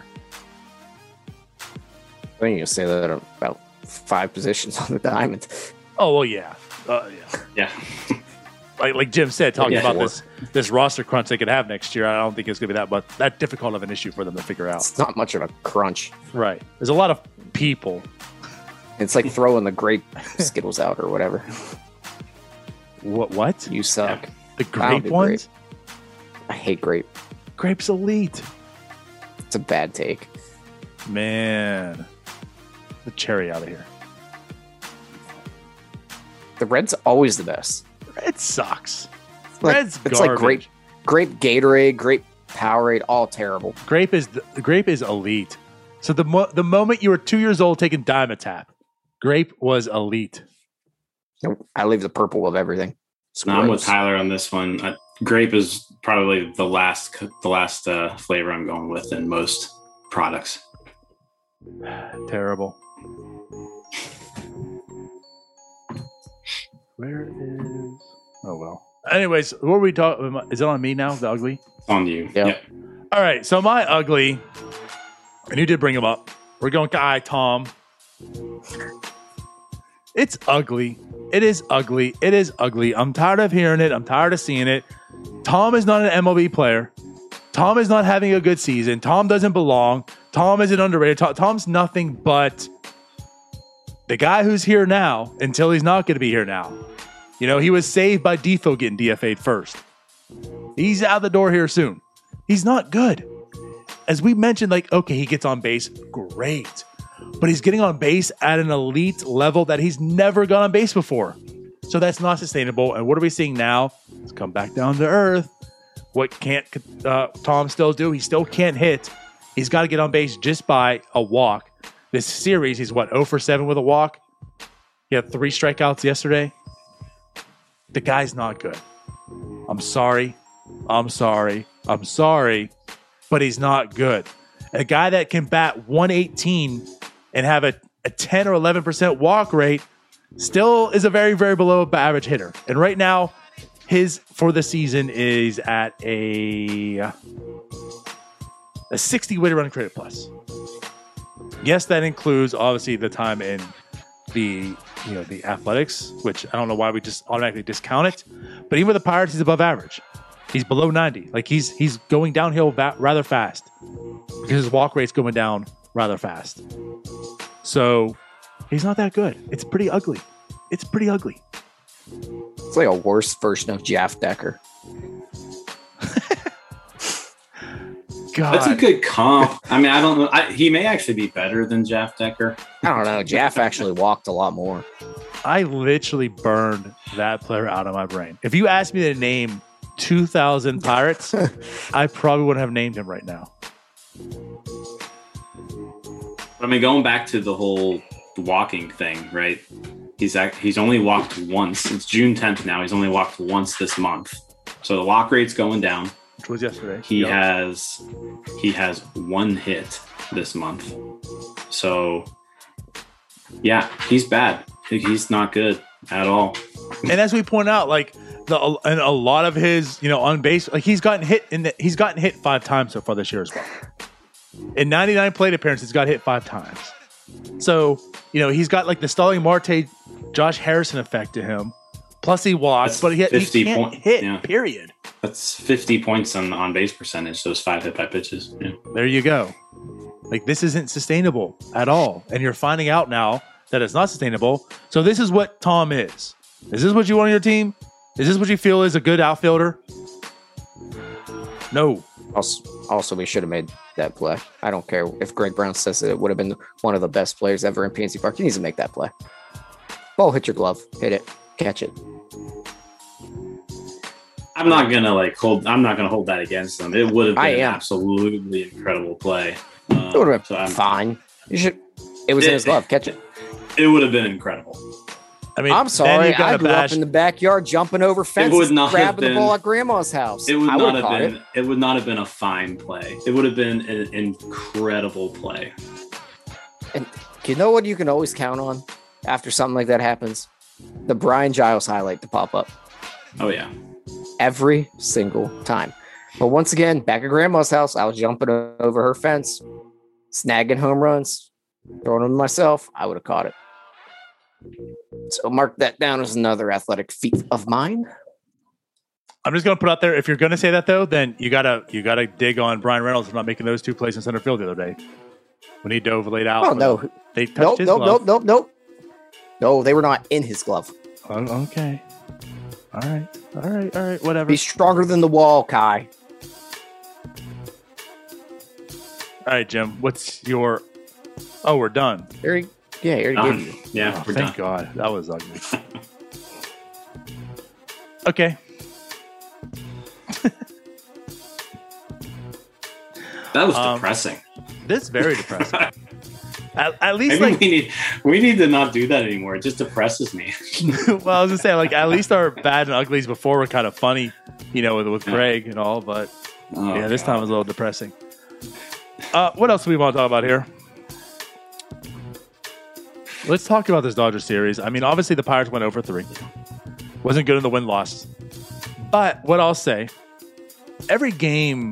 I think you can say that about five positions on the diamond. Oh, well, yeah. Uh, yeah. Yeah. Like, like Jim said, talking Yeah, about sure. this this roster crunch they could have next year, I don't think it's going to be that but that difficult of an issue for them to figure out. It's not much of a crunch. Right. There's a lot of people. It's like throwing the grape Skittles out or whatever. What? What? You suck. The I don't grape do ones? I hate grape. Grape's elite. It's a bad take. Man. The cherry out of here. The red's always the best. Red sucks. Like, Red's it's like grape, garbage. grape Gatorade, grape Powerade, all terrible. Grape is the, grape is elite. So the mo- the moment you were two years old taking Dimetap, grape was elite. I leave the purple of everything. It's No, I'm with gross. Tyler on this one. Uh, grape is probably the last the last uh, flavor I'm going with in most products. Terrible. Where is? Oh well. Anyways, what are we talking? Is it on me now? The ugly. It's on you. Yeah. Yep. All right. So my ugly, and you did bring him up. We're going Kai Tom. It's ugly. It is ugly. It is ugly. I'm tired of hearing it. I'm tired of seeing it. Tom is not an M L B player. Tom is not having a good season. Tom doesn't belong. Tom isn't underrated. Tom, Tom's nothing but the guy who's here now until he's not going to be here now. You know, he was saved by Defo getting D F A'd first. He's out the door here soon. He's not good. As we mentioned, like, okay, he gets on base. Great. But he's getting on base at an elite level that he's never got on base before. So that's not sustainable. And what are we seeing now? Let's come back down to earth. What can't uh, Tom still do? He still can't hit. He's got to get on base just by a walk. This series, he's what, oh for seven with a walk? He had three strikeouts yesterday. The guy's not good. I'm sorry. I'm sorry. I'm sorry. But he's not good. A guy that can bat one eighteen and have a, a ten or eleven percent walk rate still is a very, very below average hitter. And right now, his for the season is at a, a sixty weighted run created plus. Yes, that includes obviously the time in the you know the athletics, which I don't know why we just automatically discount it. But even with the Pirates, he's above average. He's below ninety. Like he's he's going downhill va- rather fast because his walk rate's going down rather fast. So he's not that good. It's pretty ugly. It's pretty ugly. It's like a worse version of Jeff Decker. God, That's a good comp. I mean, I don't know. I, he may actually be better than Jeff Decker. I don't know. Jeff actually walked a lot more. I literally burned that player out of my brain. If you asked me to name two thousand Pirates, I probably wouldn't have named him right now. I mean, going back to the whole walking thing, right? He's act- he's only walked once. It's June tenth now. He's only walked once this month. So the walk rate's going down. Which was yesterday. He Yep. has he has one hit this month. So yeah, he's bad. He's not good at all. And as we point out, like the and a lot of his, you know, on base, like he's gotten hit in the he's gotten hit five times so far this year as well. In ninety-nine plate appearances, he's got hit five times. So, you know, he's got like the Starling Marte, Josh Harrison effect to him. Plus he walks, That's but he, he can't point, hit, yeah. period. That's fifty points on on base percentage, those five hit by pitches. Yeah. There you go. Like, this isn't sustainable at all. And you're finding out now that it's not sustainable. So this is what Tom is. Is this what you want on your team? Is this what you feel is a good outfielder? No. Also, also, we should have made that play. I don't care if Greg Brown says that it would have been one of the best players ever in P N C Park. He needs to make that play. Ball hit your glove. Hit it. Catch it. I'm not gonna like hold. I'm not gonna hold that against them. It would have been I an am. absolutely incredible play. Um, It would have been so I'm- fine. You should. It was in his glove. Catch it. It would have been incredible. I mean, I'm then sorry. you gotta I grew bash- up in the backyard, jumping over fences, would not have grabbing the been- ball at Grandma's house. It would I not would've have caught been. it. It. would not have been a fine play. It would have been an incredible play. And you know what you can always count on after something like that happens? The Brian Giles highlight to pop up Oh yeah. every single time. But once again, back at Grandma's house, I was jumping o- over her fence, snagging home runs, throwing them myself. I would have caught it. So mark that down as another athletic feat of mine. I'm just gonna put out there, if you're gonna say that though, then you gotta you gotta dig on Brian Reynolds for not making those two plays in center field the other day when he dove laid out. Oh no, they touched nope, his nope, glove. nope, nope, nope. No, they were not in his glove. Oh, okay, all right, all right, all right, whatever. Be stronger than the wall, Kai. All right, Jim, what's your? Oh, we're done. There you, yeah, here you Done. gave you. Yeah, Oh, we're thank done. God, that was ugly. Okay, That was Um, depressing. this is very depressing. at, at least, Maybe like, we need we need to not do that anymore. It just depresses me. well, I was gonna say, like, at least our bad and uglies before were kind of funny, you know, with with Craig and all. But Oh, yeah, this God. time was a little depressing. Uh, what else do we want to talk about here? Let's talk about this Dodger series. I mean, obviously the Pirates went over three. Wasn't good in the win-loss. But what I'll say, every game,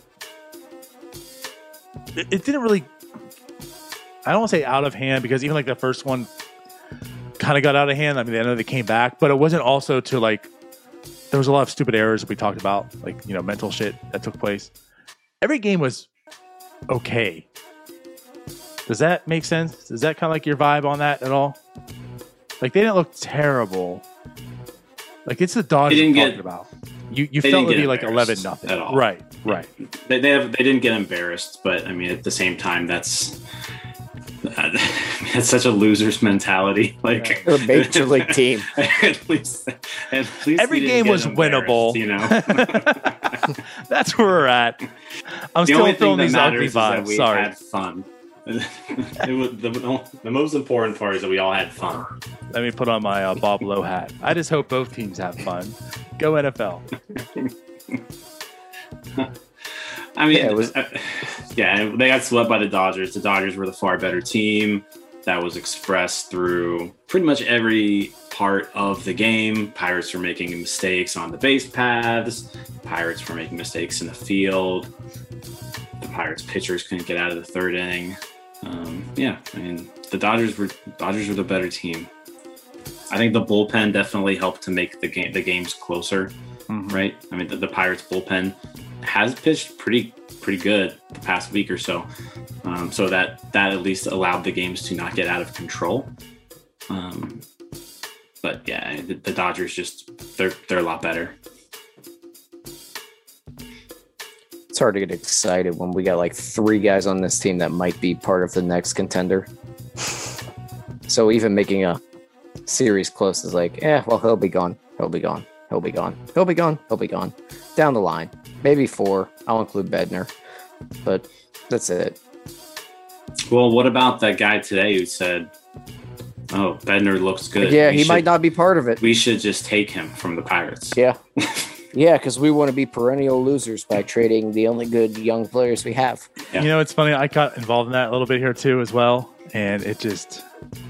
it, it didn't really, I don't want to say out of hand, because even like the first one kind of got out of hand. I mean, I know they came back, but it wasn't also to like, there was a lot of stupid errors that we talked about, like, you know, mental shit that took place. Every game was okay. Does that make sense? Is that kind of like your vibe on that at all? Like, they didn't look terrible. Like, it's the Dodgers They I'm didn't talking get- about. You you they felt didn't it'd get be like eleven embarrassed nothing at all. Right, right. They they, have, they didn't get embarrassed, but I mean, at the same time, that's that's such a loser's mentality. Like They're a major league team. at least, at least Every we game didn't get was embarrassed, winnable. You know, That's where we're at. I'm the still only thing feeling that these ugly matters is that vibes. we Sorry. had fun. It was the, the most important part is that we all had fun. Let me put on my uh, Bob Lowe hat. I just hope both teams have fun. Go N F L. I mean, Yeah, it was- uh, yeah, they got swept by the Dodgers. The Dodgers were the far better team. That was expressed through pretty much every part of the game. Pirates were making mistakes on the base paths. Pirates were making mistakes in the field. The Pirates pitchers couldn't get out of the third inning. Um, yeah, I mean, the Dodgers were Dodgers were the better team. I think the bullpen definitely helped to make the game the games closer. Mhm. Right? I mean, the, the Pirates bullpen has pitched pretty pretty good the past week or so, um, so that that at least allowed the games to not get out of control. Um, but yeah, the, the Dodgers just they're they're a lot better. It's hard to get excited when we got like three guys on this team that might be part of the next contender. So even making a series close is like, yeah, well, he'll be gone. He'll be gone. He'll be gone. He'll be gone. He'll be gone. Down the line. Maybe four. I'll include Bednar. But that's it. Well, what about that guy today who said, oh, Bednar looks good. Yeah, we he should, might not be part of it. We should just take him from the Pirates. Yeah. Yeah, because we want to be perennial losers by trading the only good young players we have. Yeah. You know, it's funny. I got involved in that a little bit here too, as well, and it just,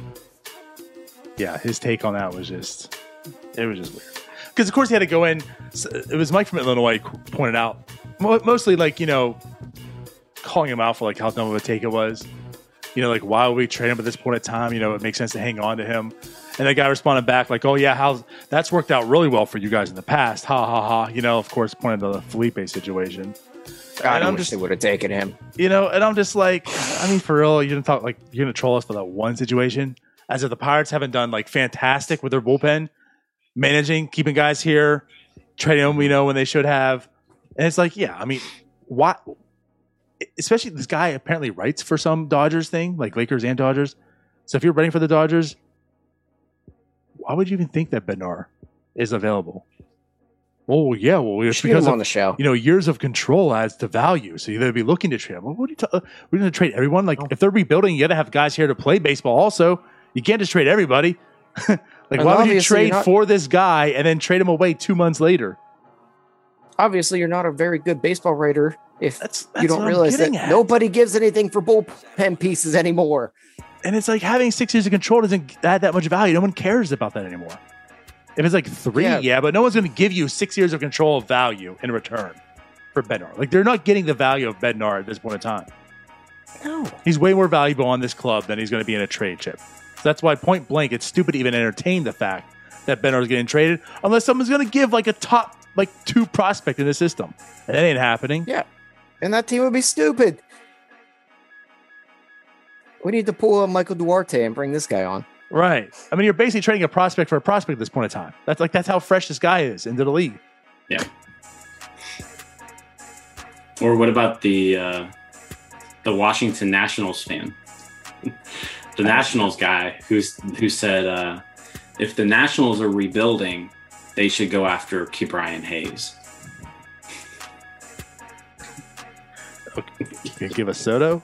yeah, his take on that was just, it was just weird. Because of course he had to go in. It was Mike from Illinois pointed out, mostly like you know, calling him out for like how dumb of a take it was. You know, like why would we trade him at this point in time? You know, it makes sense to hang on to him. And that guy responded back like, "Oh yeah, how's that's worked out really well for you guys in the past." Ha ha ha. You know, of course, pointing to the Felipe situation. I and I'm wish just, they would have taken him. You know, and I'm just like, I mean, for real, you're gonna talk like you're gonna troll us for that one situation, as if the Pirates haven't done like fantastic with their bullpen, managing, keeping guys here, trading them, you know, when they should have. And it's like, yeah, I mean, why? Especially this guy apparently writes for some Dodgers thing, like Lakers and Dodgers. So if you're writing for the Dodgers, why would you even think that Bednar is available? Oh yeah, well it's Should because him of, on the show. you know, years of control adds to value. So they'd be looking to trade him. Well, what are you ta- we're going to trade everyone? Like if they're rebuilding, you got to have guys here to play baseball. Also, you can't just trade everybody. like And why would you obviously trade you're not- for this guy and then trade him away two months later? Obviously, you're not a very good baseball writer if That's- you that's don't what I'm realize that getting at. nobody gives anything for bullpen pieces anymore. And it's like having six years of control doesn't add that much value. No one cares about that anymore. If it's like three, yeah, Yeah. but no one's going to give you six years of control of value in return for Bednar. Like they're not getting the value of Bednar at this point in time. No. He's way more valuable on this club than he's going to be in a trade chip. So that's why point blank, it's stupid to even entertain the fact that Bednar is getting traded unless someone's going to give like a top like two prospect in the system. And that ain't happening. Yeah. And that team would be stupid. We need to pull a Michael Duarte and bring this guy on. Right. I mean, you're basically trading a prospect for a prospect at this point in time. That's like that's how fresh this guy is into the league. Yeah. Or what about the uh, the Washington Nationals fan, the Nationals guy who's who said uh, if the Nationals are rebuilding, they should go after Ke'Bryan Hayes. Okay. You can give us Soto.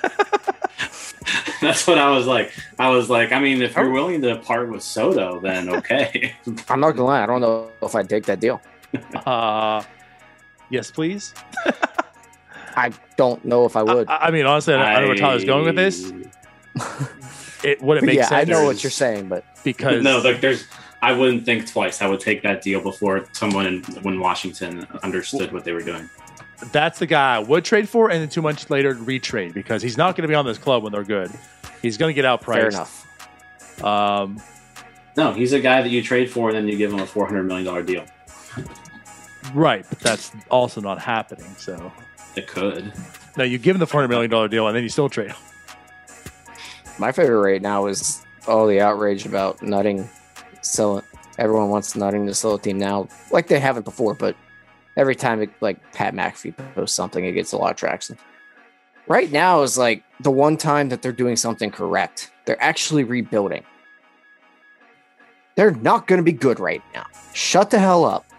That's what I was like. I was like, I mean, if you're willing to part with Soto, then okay. I'm not gonna lie, I don't know if I'd take that deal. Uh, yes, please. I don't know if I would. I, I mean, honestly, I, I don't know where Tyler's going with this. It would it make yeah, sense? I know what you're saying, but Because No, like there's. I wouldn't think twice. I would take that deal before someone in, when Washington understood what they were doing. that's the guy I would trade for, and then two months later retrade because he's not going to be on this club when they're good. He's going to get outpriced. fair enough. Um, No, he's a guy that you trade for, and then you give him a four hundred million dollar deal. right, but that's also not happening. So It could. no, you give him the four hundred million dollar deal, and then you still trade him. My favorite right now is all the outrage about Nutting selling. Everyone wants Nutting to sell a team now, like they haven't before, but every time it, like Pat McAfee posts something, it gets a lot of traction. Right now is like the one time that they're doing something correct. They're actually rebuilding. They're not going to be good right now. Shut the hell up.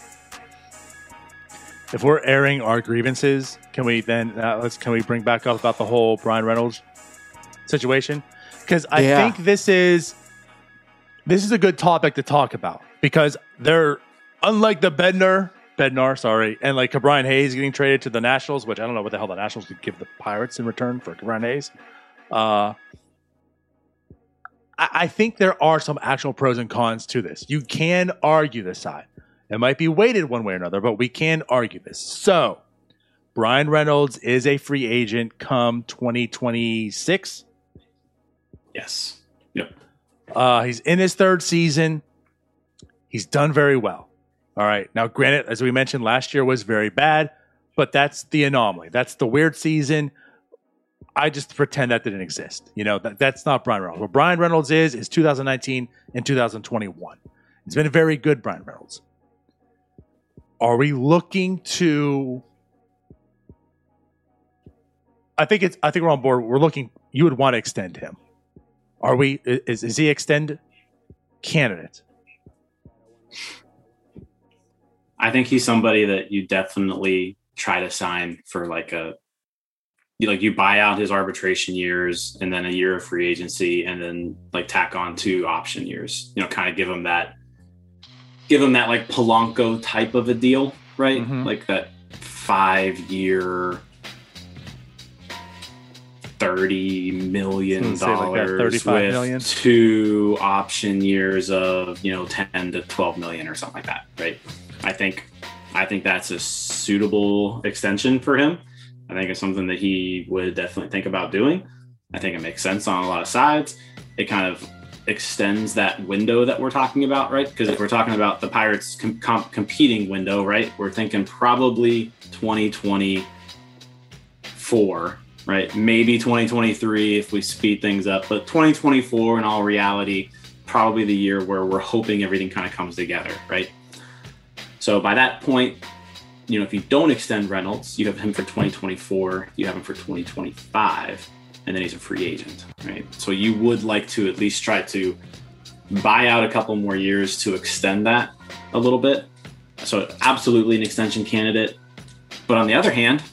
If we're airing our grievances, can we then uh, let's can we bring back up about the whole Brian Reynolds situation? Because I Yeah. think this is this is a good topic to talk about because they're unlike the Bednar, Bednar, sorry, and like Ke'Bryan Hayes getting traded to the Nationals, which I don't know what the hell the Nationals could give the Pirates in return for Ke'Bryan Hayes. Uh, I, I think there are some actual pros and cons to this. You can argue this side. It might be weighted one way or another, but we can argue this. So, Brian Reynolds is a free agent come twenty twenty-six. Yes. Yep. Uh, he's in his third season. He's done very well. All right. Now, granted, as we mentioned, last year was very bad, but that's the anomaly. That's the weird season. I just pretend that didn't exist. You know, that, that's not Brian Reynolds. What Brian Reynolds is, is two thousand nineteen and two thousand twenty-one. It's been a very good Brian Reynolds. Are we looking to... I think it's. I think we're on board. We're looking... You would want to extend him. Are we? Is, is he extend? candidate? I think he's somebody that you definitely try to sign for like a, you like you buy out his arbitration years and then a year of free agency and then like tack on two option years, you know, kind of give him that, give him that like Polanco type of a deal, right? Mm-hmm. Like that five year, thirty million dollars like with million. two option years of, you know, ten to twelve million or something like that. Right. I think, I think that's a suitable extension for him. I think it's something that he would definitely think about doing. I think it makes sense on a lot of sides. It kind of extends that window that we're talking about, right? Because if we're talking about the Pirates com- com- competing window, right, we're thinking probably twenty twenty-four, right? Maybe twenty twenty-three if we speed things up, but twenty twenty-four in all reality, probably the year where we're hoping everything kind of comes together, right? So by that point, you know, if you don't extend Reynolds, you have him for twenty twenty-four, you have him for twenty twenty-five, and then he's a free agent, right? So you would like to at least try to buy out a couple more years to extend that a little bit. So absolutely an extension candidate. But on the other hand,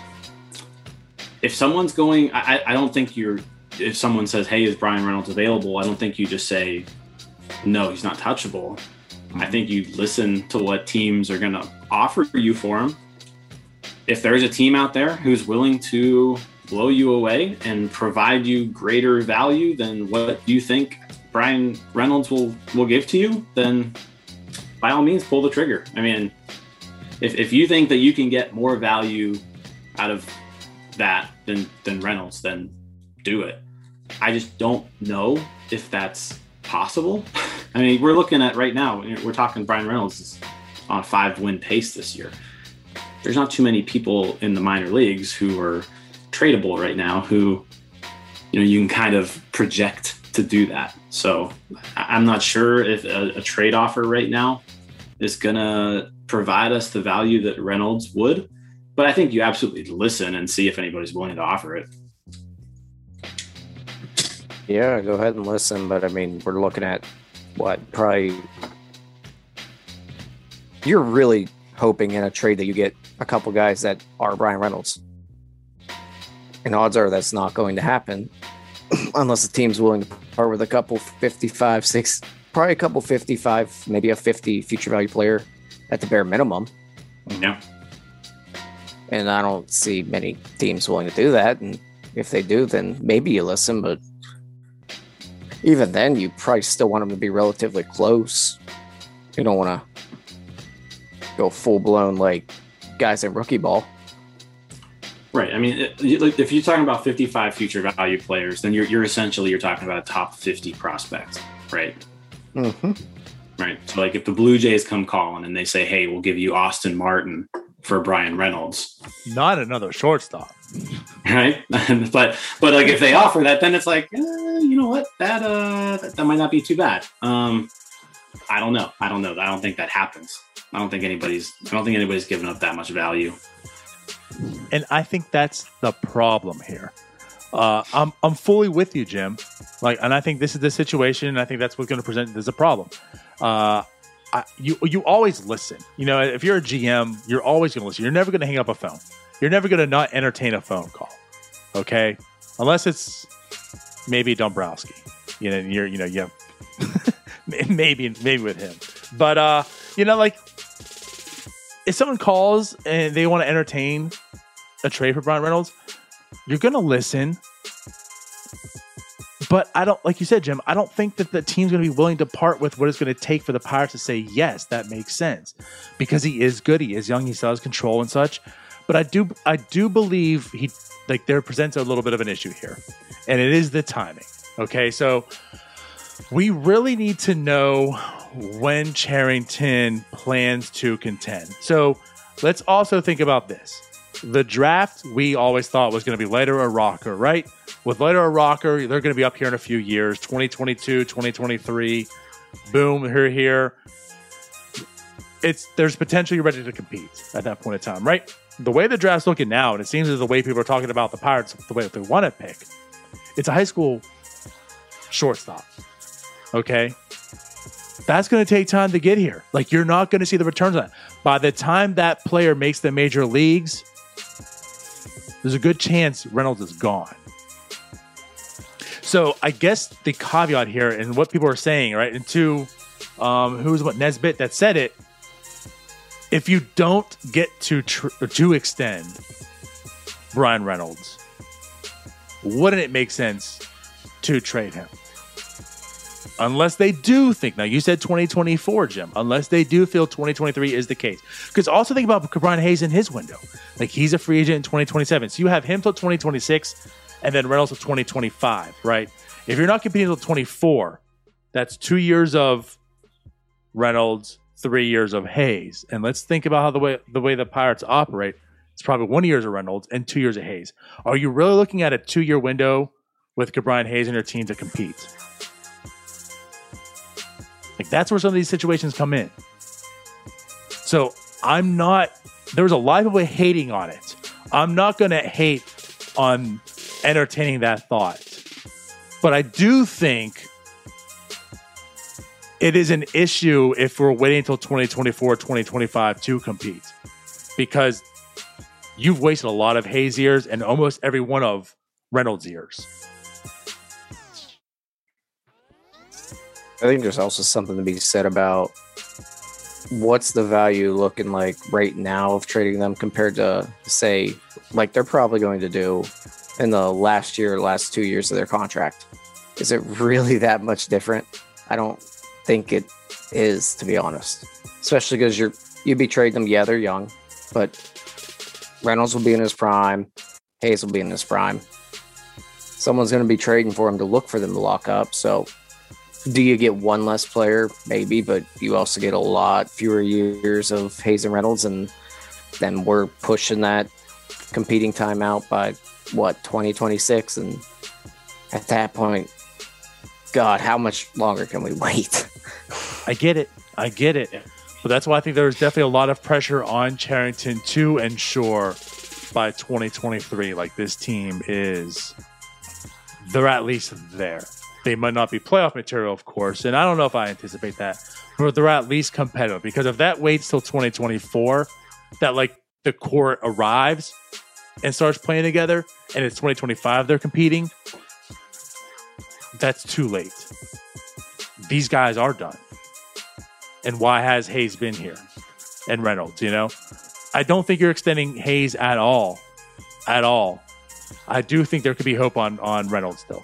if someone's going, I, I don't think you're, if someone says, hey, is Bryan Reynolds available? I don't think you just say, no, he's not touchable. I think you listen to what teams are going to offer you for him. If there's a team out there who's willing to blow you away and provide you greater value than what you think Bryan Reynolds will, will give to you, then by all means, pull the trigger. I mean, if, if you think that you can get more value out of that than, than Reynolds, then do it. I just don't know if that's possible. I mean, we're looking at right now, we're talking Bryan Reynolds is on a five win pace this year. There's not too many people in the minor leagues who are tradable right now who, you know, you can kind of project to do that. So I'm not sure if a, a trade offer right now is going to provide us the value that Reynolds would, but I think you absolutely listen and see if anybody's willing to offer it. Yeah, go ahead and listen. But I mean, we're looking at what, probably you're really hoping in a trade that you get a couple guys that are Bryan Reynolds. And odds are that's not going to happen unless the team's willing to part with a couple fifty-five, six, probably a couple fifty-five, maybe a fifty future value player at the bare minimum. Yeah. And I don't see many teams willing to do that. And if they do, then maybe you listen, but even then, you probably still want them to be relatively close. You don't want to go full-blown, like, guys in rookie ball. Right. I mean, it, if you're talking about fifty-five future value players, then you're, you're essentially, you're talking about a top fifty prospect, right? Mm-hmm. Right. So, like, if the Blue Jays come calling and they say, hey, we'll give you Austin Martin for Bryan Reynolds. Not another shortstop. Right. but, but like, if they offer that, then it's like, eh, you know what, that, uh, that, that might not be too bad. Um, I don't know. I don't know. I don't think that happens. I don't think anybody's, I don't think anybody's giving up that much value. And I think that's the problem here. Uh, I'm, I'm fully with you, Jim. Like, and I think this is the situation. And I think that's what's going to present as a problem. Uh, I, you, you always listen, you know, if you're a G M, you're always going to listen. You're never going to hang up a phone. You're never going to not entertain a phone call. Okay. Unless it's maybe Dombrowski, you know, you're, you know, you have maybe, maybe with him, but, uh, you know, like if someone calls and they want to entertain a trade for Bryan Reynolds, you're going to listen. But I don't, like you said, Jim, I don't think that the team's going to be willing to part with what it's going to take for the Pirates to say, yes, that makes sense. Because he is good, he is young, he still has control and such. But I do I do believe he, like, there presents a little bit of an issue here. And it is the timing. Okay, so we really need to know when Cherington plans to contend. So let's also think about this. The draft, we always thought was going to be Leiter or Rocker, right? With Leiter or Rocker, they're going to be up here in a few years, twenty twenty-two, twenty twenty-three. Boom, here, here. It's there's potential you're ready to compete at that point in time, right? The way the draft's looking now, and it seems as the way people are talking about the Pirates, the way that they want to pick, it's a high school shortstop. Okay? That's going to take time to get here. Like, you're not going to see the returns on that. By the time that player makes the major leagues, there's a good chance Reynolds is gone. So I guess the caveat here and what people are saying, right? And to um, who's what Nesbitt that said it, if you don't get to tr- to extend Bryan Reynolds, wouldn't it make sense to trade him? Unless they do think, now you said twenty twenty-four, Jim, unless they do feel twenty twenty-three is the case. Because also think about Brian Hayes in his window. Like, he's a free agent in twenty twenty-seven. So you have him till twenty twenty-six and then Reynolds till twenty twenty-five, right? If you're not competing till twenty-four, that's two years of Reynolds, three years of Hayes. And let's think about how the way the way the Pirates operate. It's probably one year of Reynolds and two years of Hayes. Are you really looking at a two-year window with Brian Hayes and your team to compete? Like, that's where some of these situations come in. So I'm not, there was a lot of people hating on it. I'm not going to hate on entertaining that thought. But I do think it is an issue if we're waiting until twenty twenty-four, twenty twenty-five to compete. Because you've wasted a lot of Hayes years and almost every one of Reynolds years. I think there's also something to be said about what's the value looking like right now of trading them compared to, say, like they're probably going to do in the last year, last two years of their contract. Is it really that much different? I don't think it is, to be honest. Especially because you're you'd be trading them. Yeah, they're young, but Reynolds will be in his prime. Hayes will be in his prime. Someone's going to be trading for him to look for them to lock up. So do you get one less player? Maybe, but you also get a lot fewer years of Hayes and Reynolds, and then we're pushing that competing time out by, what, twenty twenty-six? And at that point, God, how much longer can we wait? I get it. I get it. But that's why I think there's definitely a lot of pressure on Cherington to ensure by twenty twenty-three, like, this team is, they're at least there. They might not be playoff material, of course, and I don't know if I anticipate that, but they're at least competitive. Because if that waits till twenty twenty-four, that, like, the core arrives and starts playing together, and it's twenty twenty-five they're competing, that's too late. These guys are done. And why has Hayes been here? And Reynolds, you know? I don't think you're extending Hayes at all. At all. I do think there could be hope on, on Reynolds still.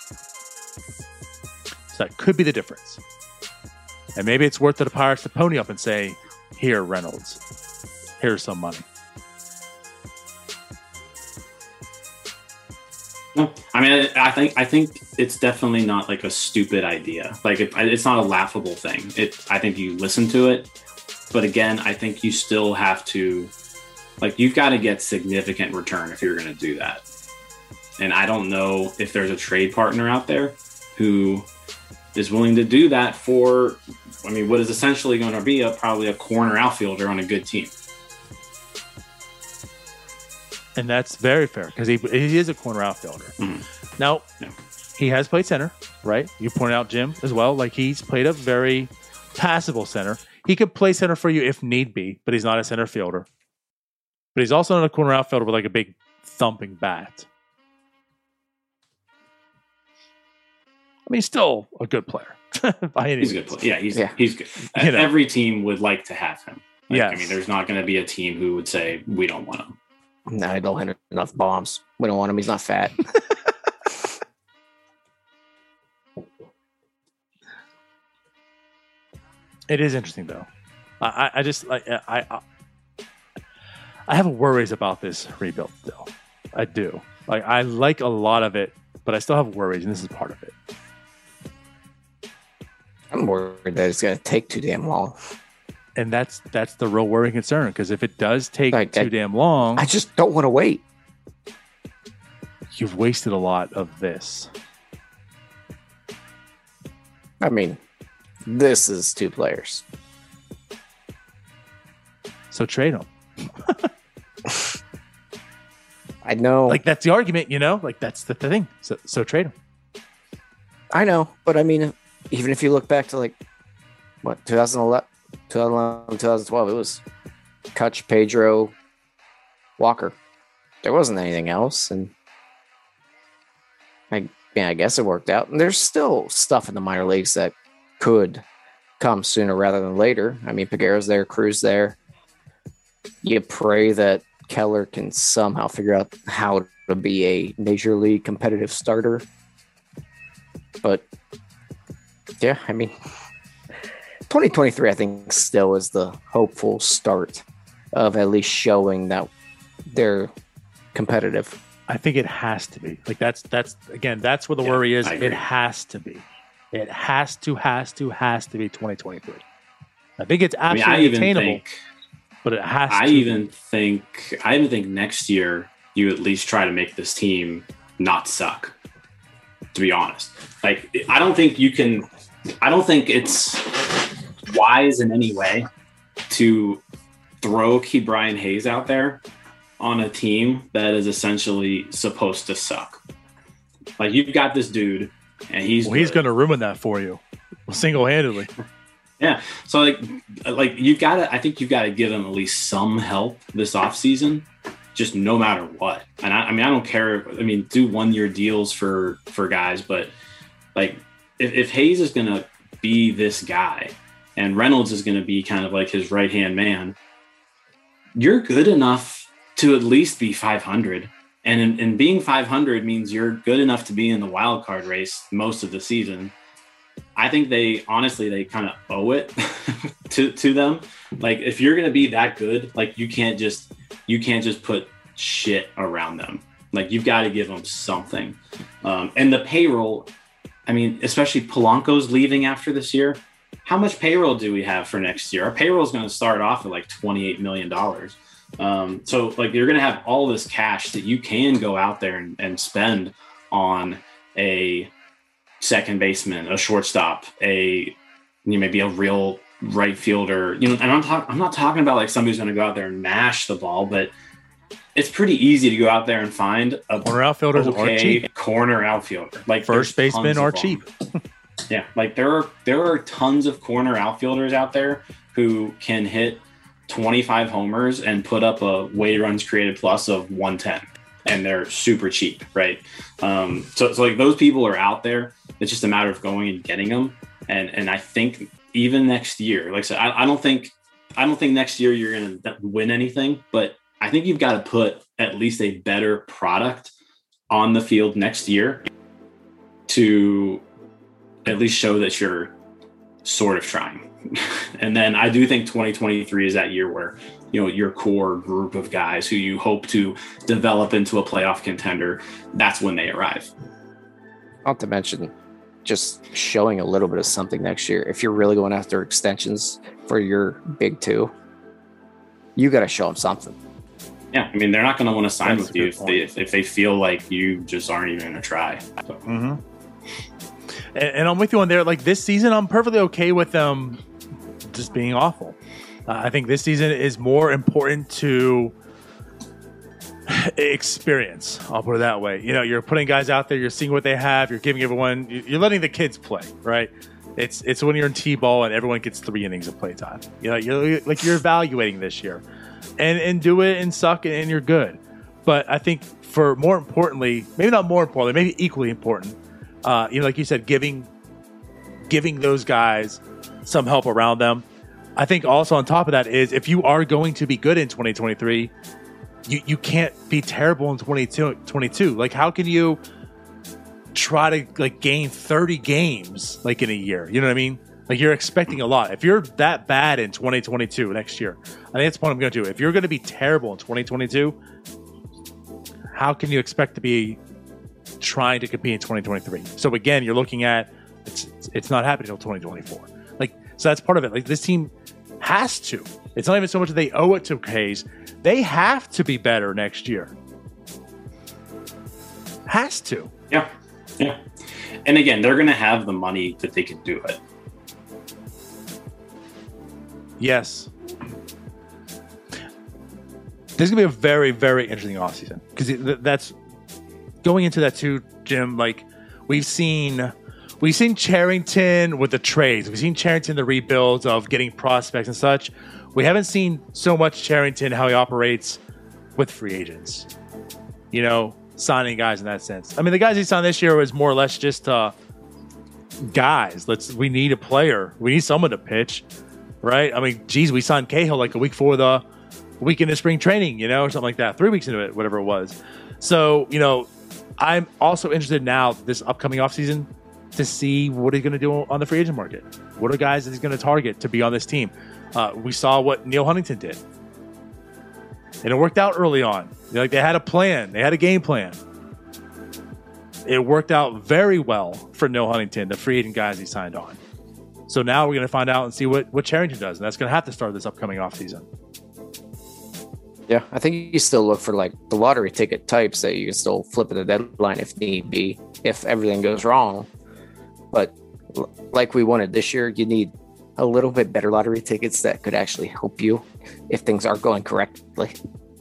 So that could be the difference. And maybe it's worth it to Pirates to pony up and say, here, Reynolds, here's some money. I mean, I think I think it's definitely not like a stupid idea. Like, it, it's not a laughable thing. It. I think you listen to it, but again, I think you still have to, like, you've got to get significant return if you're going to do that. And I don't know if there's a trade partner out there who is willing to do that for, I mean, what is essentially going to be a probably a corner outfielder on a good team. And that's very fair because he, he is a corner outfielder. Mm-hmm. Now, yeah. He has played center, right? You pointed out Jim as well. Like, he's played a very passable center. He could play center for you if need be, but he's not a center fielder. But he's also not a corner outfielder with like a big thumping bat. I mean, he's still a good player. By any he's a good player. Yeah, he's yeah. he's good. You know. Every team would like to have him. Like, yes. I mean, there's not going to be a team who would say we don't want him. No, he don't hit enough bombs. We don't want him. He's not fat. It is interesting, though. I, I just like I, I I have worries about this rebuild. Still, I do. Like, I like a lot of it, but I still have worries, and this is part of it. I'm worried that it's going to take too damn long. And that's that's the real worrying concern, because if it does take like, too I, damn long, I just don't want to wait. You've wasted a lot of this. I mean, this is two players. So trade them. I know. Like, that's the argument, you know? Like, that's the thing. So, so trade them. I know, but I mean, even if you look back to like what, twenty eleven, twenty eleven, twenty twelve, it was Kutch, Pedro, Walker. There wasn't anything else. And I, yeah, I guess it worked out. And there's still stuff in the minor leagues that could come sooner rather than later. I mean, Peguera's there, Cruz there. You pray that Keller can somehow figure out how to be a major league competitive starter. But yeah, I mean, twenty twenty-three, I think, still is the hopeful start of at least showing that they're competitive. I think it has to be. Like that's that's again, that's where the Yeah, worry is. I agree. It has to be. It has to, has to, has to be twenty twenty-three. I think it's I mean, absolutely I even attainable, think. but it has I to. even think. I even think next year you at least try to make this team not suck. To be honest, like I don't think you can. I don't think it's wise in any way to throw Key Brian Hayes out there on a team that is essentially supposed to suck. Like you've got this dude, and he's Well, he's good. going to ruin that for you, single handedly. Yeah. So like, like you've got to. I think you've got to give him at least some help this offseason, just no matter what. And I, I mean, I don't care. I mean, do one year deals for for guys, but like if, if Hayes is going to be this guy, and Reynolds is going to be kind of like his right hand man, you're good enough to at least be five hundred. And in, in being five hundred means you're good enough to be in the wild card race most of the season. I think they honestly they kind of owe it to to them. Like if you're gonna be that good, like you can't just you can't just put shit around them. Like you've got to give them something. Um, and the payroll, I mean, especially Polanco's leaving after this year. How much payroll do we have for next year? Our payroll is going to start off at like twenty-eight million dollars. Um, so like you're going to have all this cash that you can go out there and, and spend on a second baseman, a shortstop, a you know, maybe a real right fielder. You know, and I'm talking. I'm not talking about like somebody's going to go out there and mash the ball, but it's pretty easy to go out there and find a Corner outfielders okay are cheap. corner outfielder. Like First there's basemen tons are of them. cheap. Yeah, like there are there are tons of corner outfielders out there who can hit twenty-five homers and put up a weighted runs created plus of one ten, and they're super cheap, right? Um, so, so like those people are out there. It's just a matter of going and getting them. And and I think even next year, like I said, I, I don't think I don't think next year you're going to win anything, but I think you've got to put at least a better product on the field next year to at least show that you're sort of trying. And then I do think twenty twenty-three is that year where, you know, your core group of guys who you hope to develop into a playoff contender, that's when they arrive. Not to mention just showing a little bit of something next year. If you're really going after extensions for your big two, you got to show them something. Yeah, I mean, they're not going to want to sign That's with a you good if point. they, if, if they feel like you just aren't even going to try. So. Mm-hmm. And, and I'm with you on there. Like this season, I'm perfectly okay with them just being awful. Uh, I think this season is more important to experience. I'll put it that way. You know, you're putting guys out there, you're seeing what they have, you're giving everyone, you're letting the kids play, right? It's it's when you're in T-ball and everyone gets three innings of playtime. You know, you're like you're evaluating this year, and and do it and suck and, and you're good. But I think for more importantly, maybe not more importantly, maybe equally important, uh, you know, like you said, giving giving those guys some help around them. I think also on top of that is if you are going to be good in twenty twenty-three, you, you can't be terrible in twenty-two, twenty-two. Like how can you try to like gain thirty games like in a year? You know what I mean? Like you're expecting a lot. If you're that bad in twenty twenty-two next year, I think that's the point I'm going to do. If you're going to be terrible in twenty twenty-two, how can you expect to be trying to compete in twenty twenty-three? So again, you're looking at it's it's not happening until twenty twenty-four. Like so that's part of it. Like this team has to. It's not even so much that they owe it to Hayes. They have to be better next year. Has to. Yeah. Yeah. And again, they're going to have the money that they can do it. Yes. This is going to be a very, very interesting offseason. Because that's going into that too, Jim. Like, we've seen we've seen Cherington with the trades. We've seen Cherington the rebuilds of getting prospects and such. We haven't seen so much Cherington how he operates with free agents. You know, signing guys in that sense. I mean, the guys he signed this year was more or less just uh, guys. Let's. We need a player. We need someone to pitch, right? I mean, geez, we signed Cahill like a week before the weekend of spring training, you know, or something like that. Three weeks into it, whatever it was. So, you know, I'm also interested now this upcoming offseason to see what he's going to do on the free agent market. What are guys that he's going to target to be on this team? Uh, we saw what Neil Huntington did. And it worked out early on. Like, they had a plan. They had a game plan. It worked out very well for Neil Huntington, the free agent guys he signed on. So now we're going to find out and see what, what Cherington does. And that's going to have to start this upcoming offseason. Yeah, I think you still look for like the lottery ticket types that you can still flip at the deadline if need be, if everything goes wrong. But l- like we wanted this year, you need a little bit better lottery tickets that could actually help you if things aren't going correctly.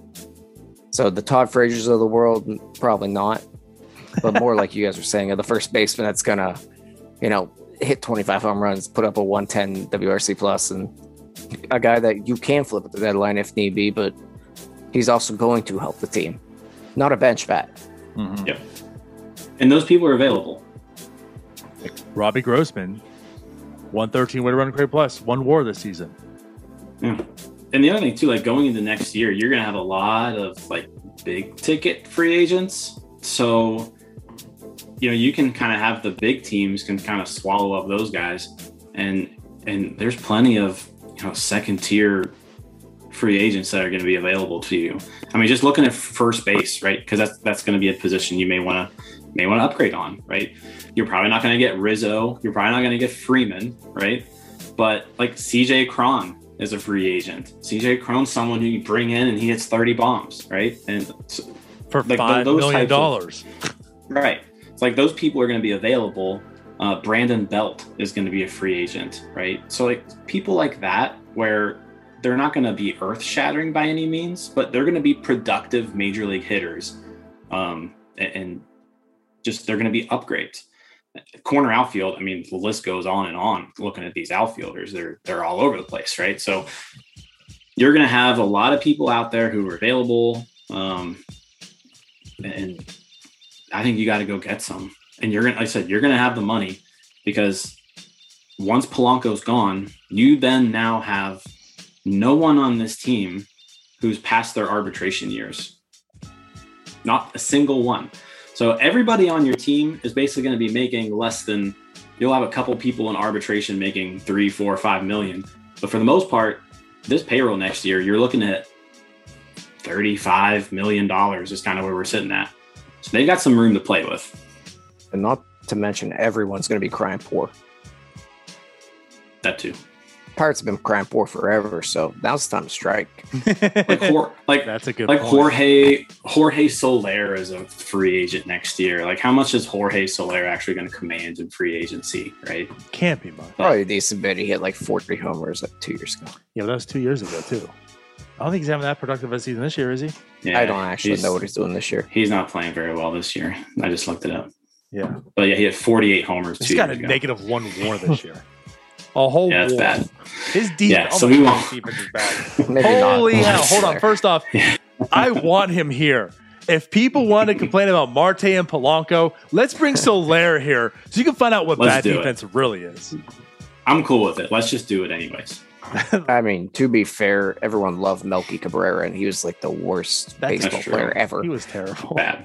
So the Todd Frazier's of the world, probably not, but more like you guys were saying, the first baseman that's gonna, you know, hit twenty-five home runs, put up a one ten W R C plus, and a guy that you can flip at the deadline if need be, but he's also going to help the team, not a bench bat. Mm-hmm. Yep. And those people are available. Like Robbie Grossman, one thirteen way to run grade plus, one WAR this season. Yeah. And the other thing too, like going into next year, you're gonna have a lot of like big ticket free agents. So, you know, you can kind of have the big teams can kind of swallow up those guys, and and there's plenty of, you know, second tier free agents that are going to be available to you. I mean, just looking at first base, right? Because that's that's going to be a position you may want to may want to upgrade on, right? You're probably not going to get Rizzo. You're probably not going to get Freeman, right? But like C J Cron is a free agent. C J Cron's someone who you bring in and he hits thirty bombs, right? And so, for like, five those million dollars, of, right? It's like those people are going to be available. Uh, Brandon Belt is going to be a free agent, right? So like people like that, where they're not going to be earth-shattering by any means, but they're going to be productive major league hitters, um, and, and just they're going to be upgrades. Corner outfield, I mean, the list goes on and on. Looking at these outfielders, they're they're all over the place, right? So you're going to have a lot of people out there who are available, um, and I think you got to go get some. And you're going, like I said, you're going to have the money, because once Polanco's gone, you then now have no one on this team who's past their arbitration years. Not a single one. So everybody on your team is basically going to be making less than, you'll have a couple people in arbitration making three, four, five million. But for the most part, this payroll next year, you're looking at thirty-five million dollars is kind of where we're sitting at. So they've got some room to play with. And not to mention, everyone's going to be crying poor. That too. Pirates have been crying poor forever, so now's the time to strike. like, Jor- like that's a good like point. Jorge Jorge Soler is a free agent next year. Like, how much is Jorge Soler actually going to command in free agency? Right? Can't be much. Probably a decent bit. He hit like forty homers like two years ago. Yeah, but that was two years ago too. I don't think he's having that productive a season this year, is he? Yeah, I don't actually know what he's doing this year. He's not playing very well this year. I just looked it up. Yeah, but yeah, he had forty-eight homers. He's two got years a ago. negative one WAR this year. A whole yeah, that's war. bad. His defense, yeah, so oh we my won't. God, his defense is bad. Maybe Holy not. hell! Hold on. First off, I want him here. If people want to complain about Marte and Polanco, let's bring Soler here so you can find out what Let's bad do defense it. really is. I'm cool with it. Let's just do it anyways. I mean, to be fair, everyone loved Melky Cabrera, and he was like the worst That's baseball true. player ever. He was terrible. Bad.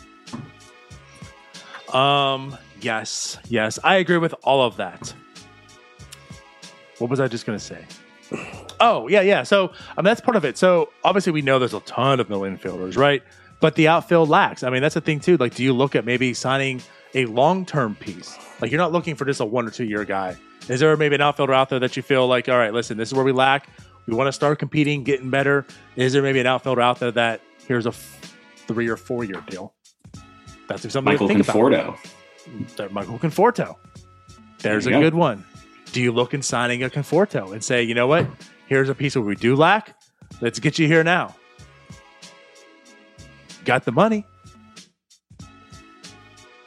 Um. Yes. Yes. I agree with all of that. What was I just going to say? Oh, yeah, yeah. So, I mean, that's part of it. So, obviously, we know there's a ton of middle infielders, right? But the outfield lacks. I mean, that's the thing, too. Like, do you look at maybe signing a long-term piece? Like, you're not looking for just a one or two-year guy. Is there maybe an outfielder out there that you feel like, all right, listen, this is where we lack. We want to start competing, getting better. Is there maybe an outfielder out there that here's a f- three or four-year deal? That's something Michael to think Conforto. about. Michael Conforto. There's There a you go. good one. Do you look in signing a Conforto and say, you know what? Here's a piece of what we do lack. Let's get you here now. Got the money.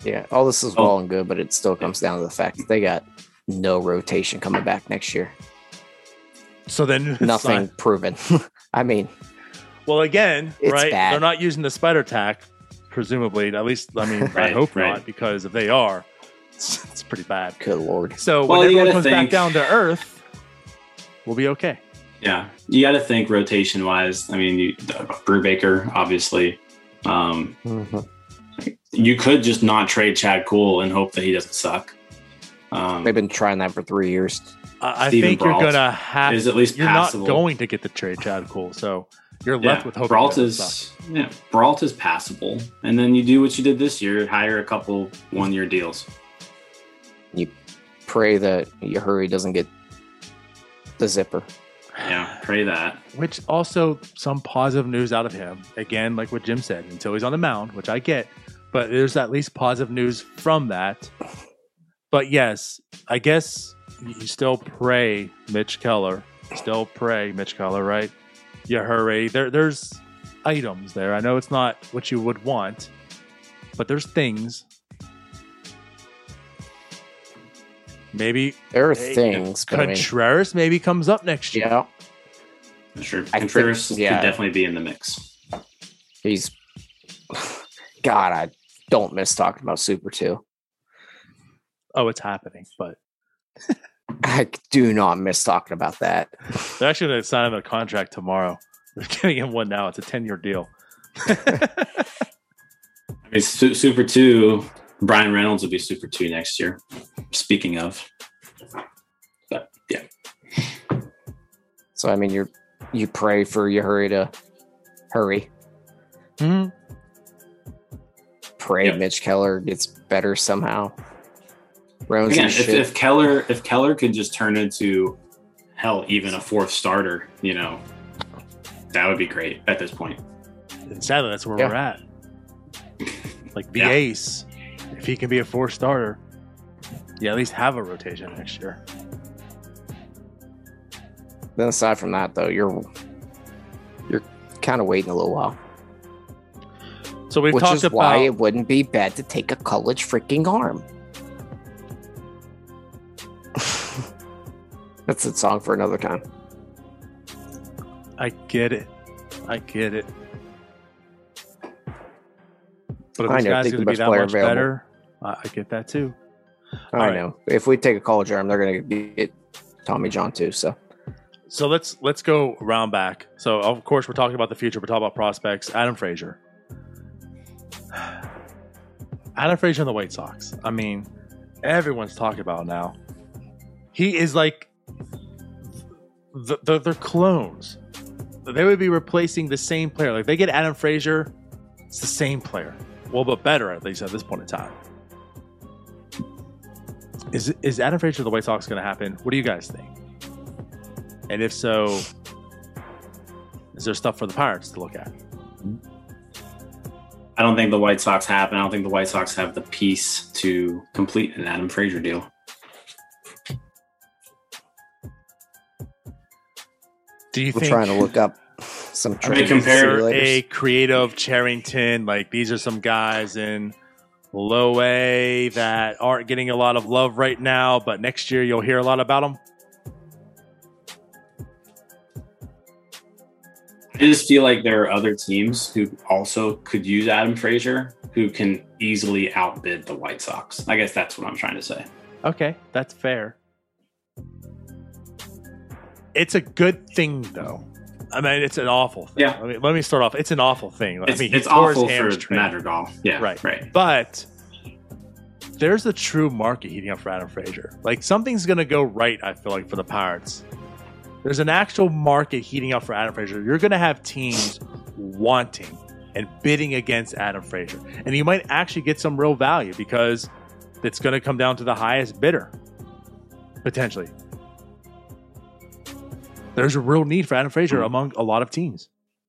Yeah, all this is well and good, but it still comes down to the fact that they got no rotation coming back next year. So then Nothing proven. I mean, well, again, It's right? bad. They're not using the spider tack, presumably. At least, I mean, I Right, hope right. not, because if they are, it's, it's pretty bad. good lord. So Well, when you everyone gotta comes back think- down to earth, we'll be okay. Yeah, you got to think rotation wise. I mean, you, Brubaker, obviously. Um, Mhm. you could just not trade Chad Kuhl and hope that he doesn't suck. Um, They've been trying that for three years. I, I Steven think Brault you're gonna have. is at least you're passable. not going to get the trade Chad Cool, so you're yeah, left with hope. Brault is yeah, Brault is passable, and then you do what you did this year: hire a couple one-year deals. You pray that Yahuri doesn't get the zipper. Yeah, pray that. Which also some positive news out of him. Again, like what Jim said, until he's on the mound, which I get, but there's at least positive news from that. But yes, I guess you still pray Mitch Keller. Still pray Mitch Keller, right? You hurry. There, there's items there. I know it's not what you would want, but there's things. Maybe There are Hey, things, but I mean, Contreras maybe comes up next year. yeah, Sure, I Contreras think- yeah. could definitely be in the mix. he's. God, I don't miss talking about Super Two. Oh, it's happening, but I do not miss talking about that. they're actually going to sign him a contract tomorrow. They're giving him one now. It's a ten-year deal. I mean, Su- Super Two. Brian Reynolds will be Super Two next year. Speaking of, but yeah, So I mean, you're you pray for Yahuri to hurry. Mm-hmm. Pray Yeah. Mitch Keller gets better somehow. Rounds again, his if, shit. if Keller if Keller could just turn into hell, even a fourth starter, you know, that would be great at this point. And sadly, that's where Yeah. we're at. Like the Yeah. ace, if he can be a four starter, you at least have a rotation next year. Then aside from that, though, you're you're kind of waiting a little while, So we've which talked is about why it wouldn't be bad to take a college freaking arm. That's a song for another time. I get it. I get it. But if I this know, guy's take the going to be best that player much available. better, I, I get that too. I All right. know. If we take a college arm, they're going to get Tommy John too. So So let's let's go round back. So of course we're talking about the future. We're talking about prospects. Adam Frazier. Adam Frazier and the White Sox. I mean, everyone's talking about it now. He is like the, the, they're clones. They would be replacing the same player. Like they get Adam Frazier, it's the same player. Well, but better at least at this point in time. Is is Adam Frazier to the White Sox going to happen? What do you guys think? And if so, is there stuff for the Pirates to look at? I don't think the White Sox have, and I don't think the White Sox have the piece to complete an Adam Frazier deal. Do you we're think trying to look up some I trade mean, compare simulators. a creative Charrington, like these are some guys in low A that aren't getting a lot of love right now, but next year you'll hear a lot about them? I just feel like there are other teams who also could use Adam Frazier who can easily outbid the White Sox. I guess that's what I'm trying to say. Okay, that's fair. It's a good thing, though. I mean, it's an awful thing. Yeah. Let me, let me start off. It's an awful thing. I It's, mean, he it's tore his awful for hamstring. Madrigal. Yeah, Right. right. But there's a true market heating up for Adam Frazier. Like something's going to go right, I feel like, for the Pirates. There's an actual market heating up for Adam Frazier. You're going to have teams wanting and bidding against Adam Frazier. And you might actually get some real value because it's going to come down to the highest bidder, potentially. There's a real need for Adam Frazier Mm-hmm. among a lot of teams.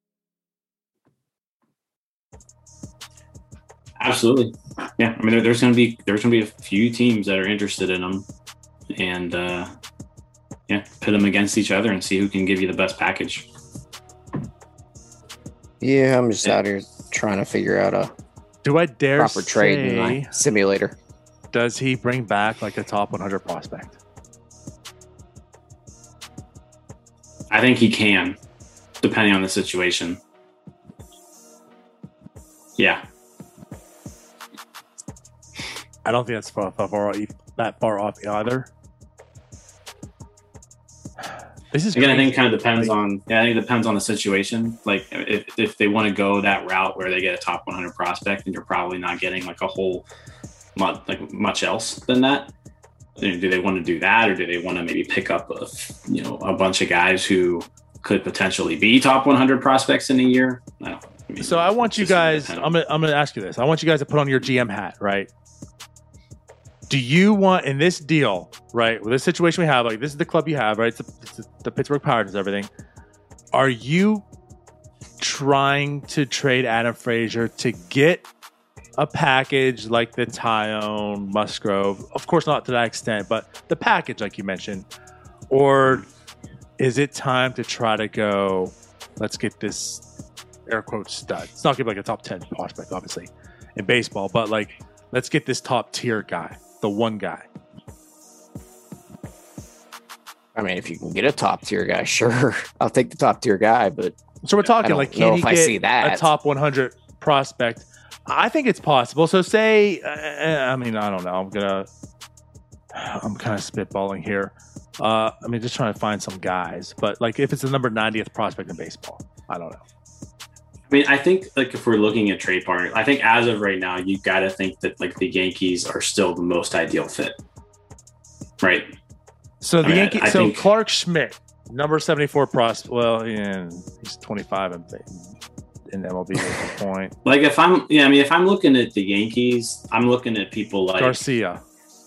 Absolutely. Yeah. I mean, there, there's going to be there's going to be a few teams that are interested in them, and uh, yeah, pit them against each other and see who can give you the best package. Yeah, I'm just Yeah. out here trying to figure out a Do I dare proper trade in say, my simulator. does he bring back like a top one hundred prospect? I think he can, depending on the situation. Yeah. I don't think that's far, far, far off, that far off either. This is Again, crazy. I think it kind of depends on. Yeah, I think it depends on the situation. Like if, if they want to go that route where they get a top one hundred prospect, and you're probably not getting like a whole much, like much else than that. Do they want to do that, or do they want to maybe pick up a you know a bunch of guys who could potentially be top one hundred prospects in a year? I don't, I mean, So I want you guys. I'm gonna I'm gonna ask you this. I want you guys to put on your G M hat, right? Do you want in this deal, right? With this situation we have, like this is the club you have, right? It's the, it's the Pittsburgh Pirates, everything. Are you trying to trade Adam Frazier to get a package like the Tyone, Musgrove? Of course, not to that extent, but the package, like you mentioned, or is it time to try to go? Let's get this air quote stud. It's not gonna be like a top ten prospect, obviously, in baseball, but like let's get this top tier guy. The one guy. I mean, if you can get a top tier guy, sure, I'll take the top tier guy. But so we're talking like, can he get a top one hundred prospect? I think it's possible. So say, uh, I mean, I don't know. I'm gonna, I'm kind of spitballing here. Uh, I mean, just trying to find some guys. But like, if it's the number ninetieth prospect in baseball, I don't know. I mean, I think like if we're looking at trade partners, I think as of right now, you got to think that like the Yankees are still the most ideal fit, right? So the I mean, Yankees. I So think, Clark Schmidt, number seventy-four prospect. Well, yeah, he's twenty-five in, in M L B at this point. Like if I'm, yeah, I mean, if I'm looking at the Yankees, I'm looking at people like Garcia.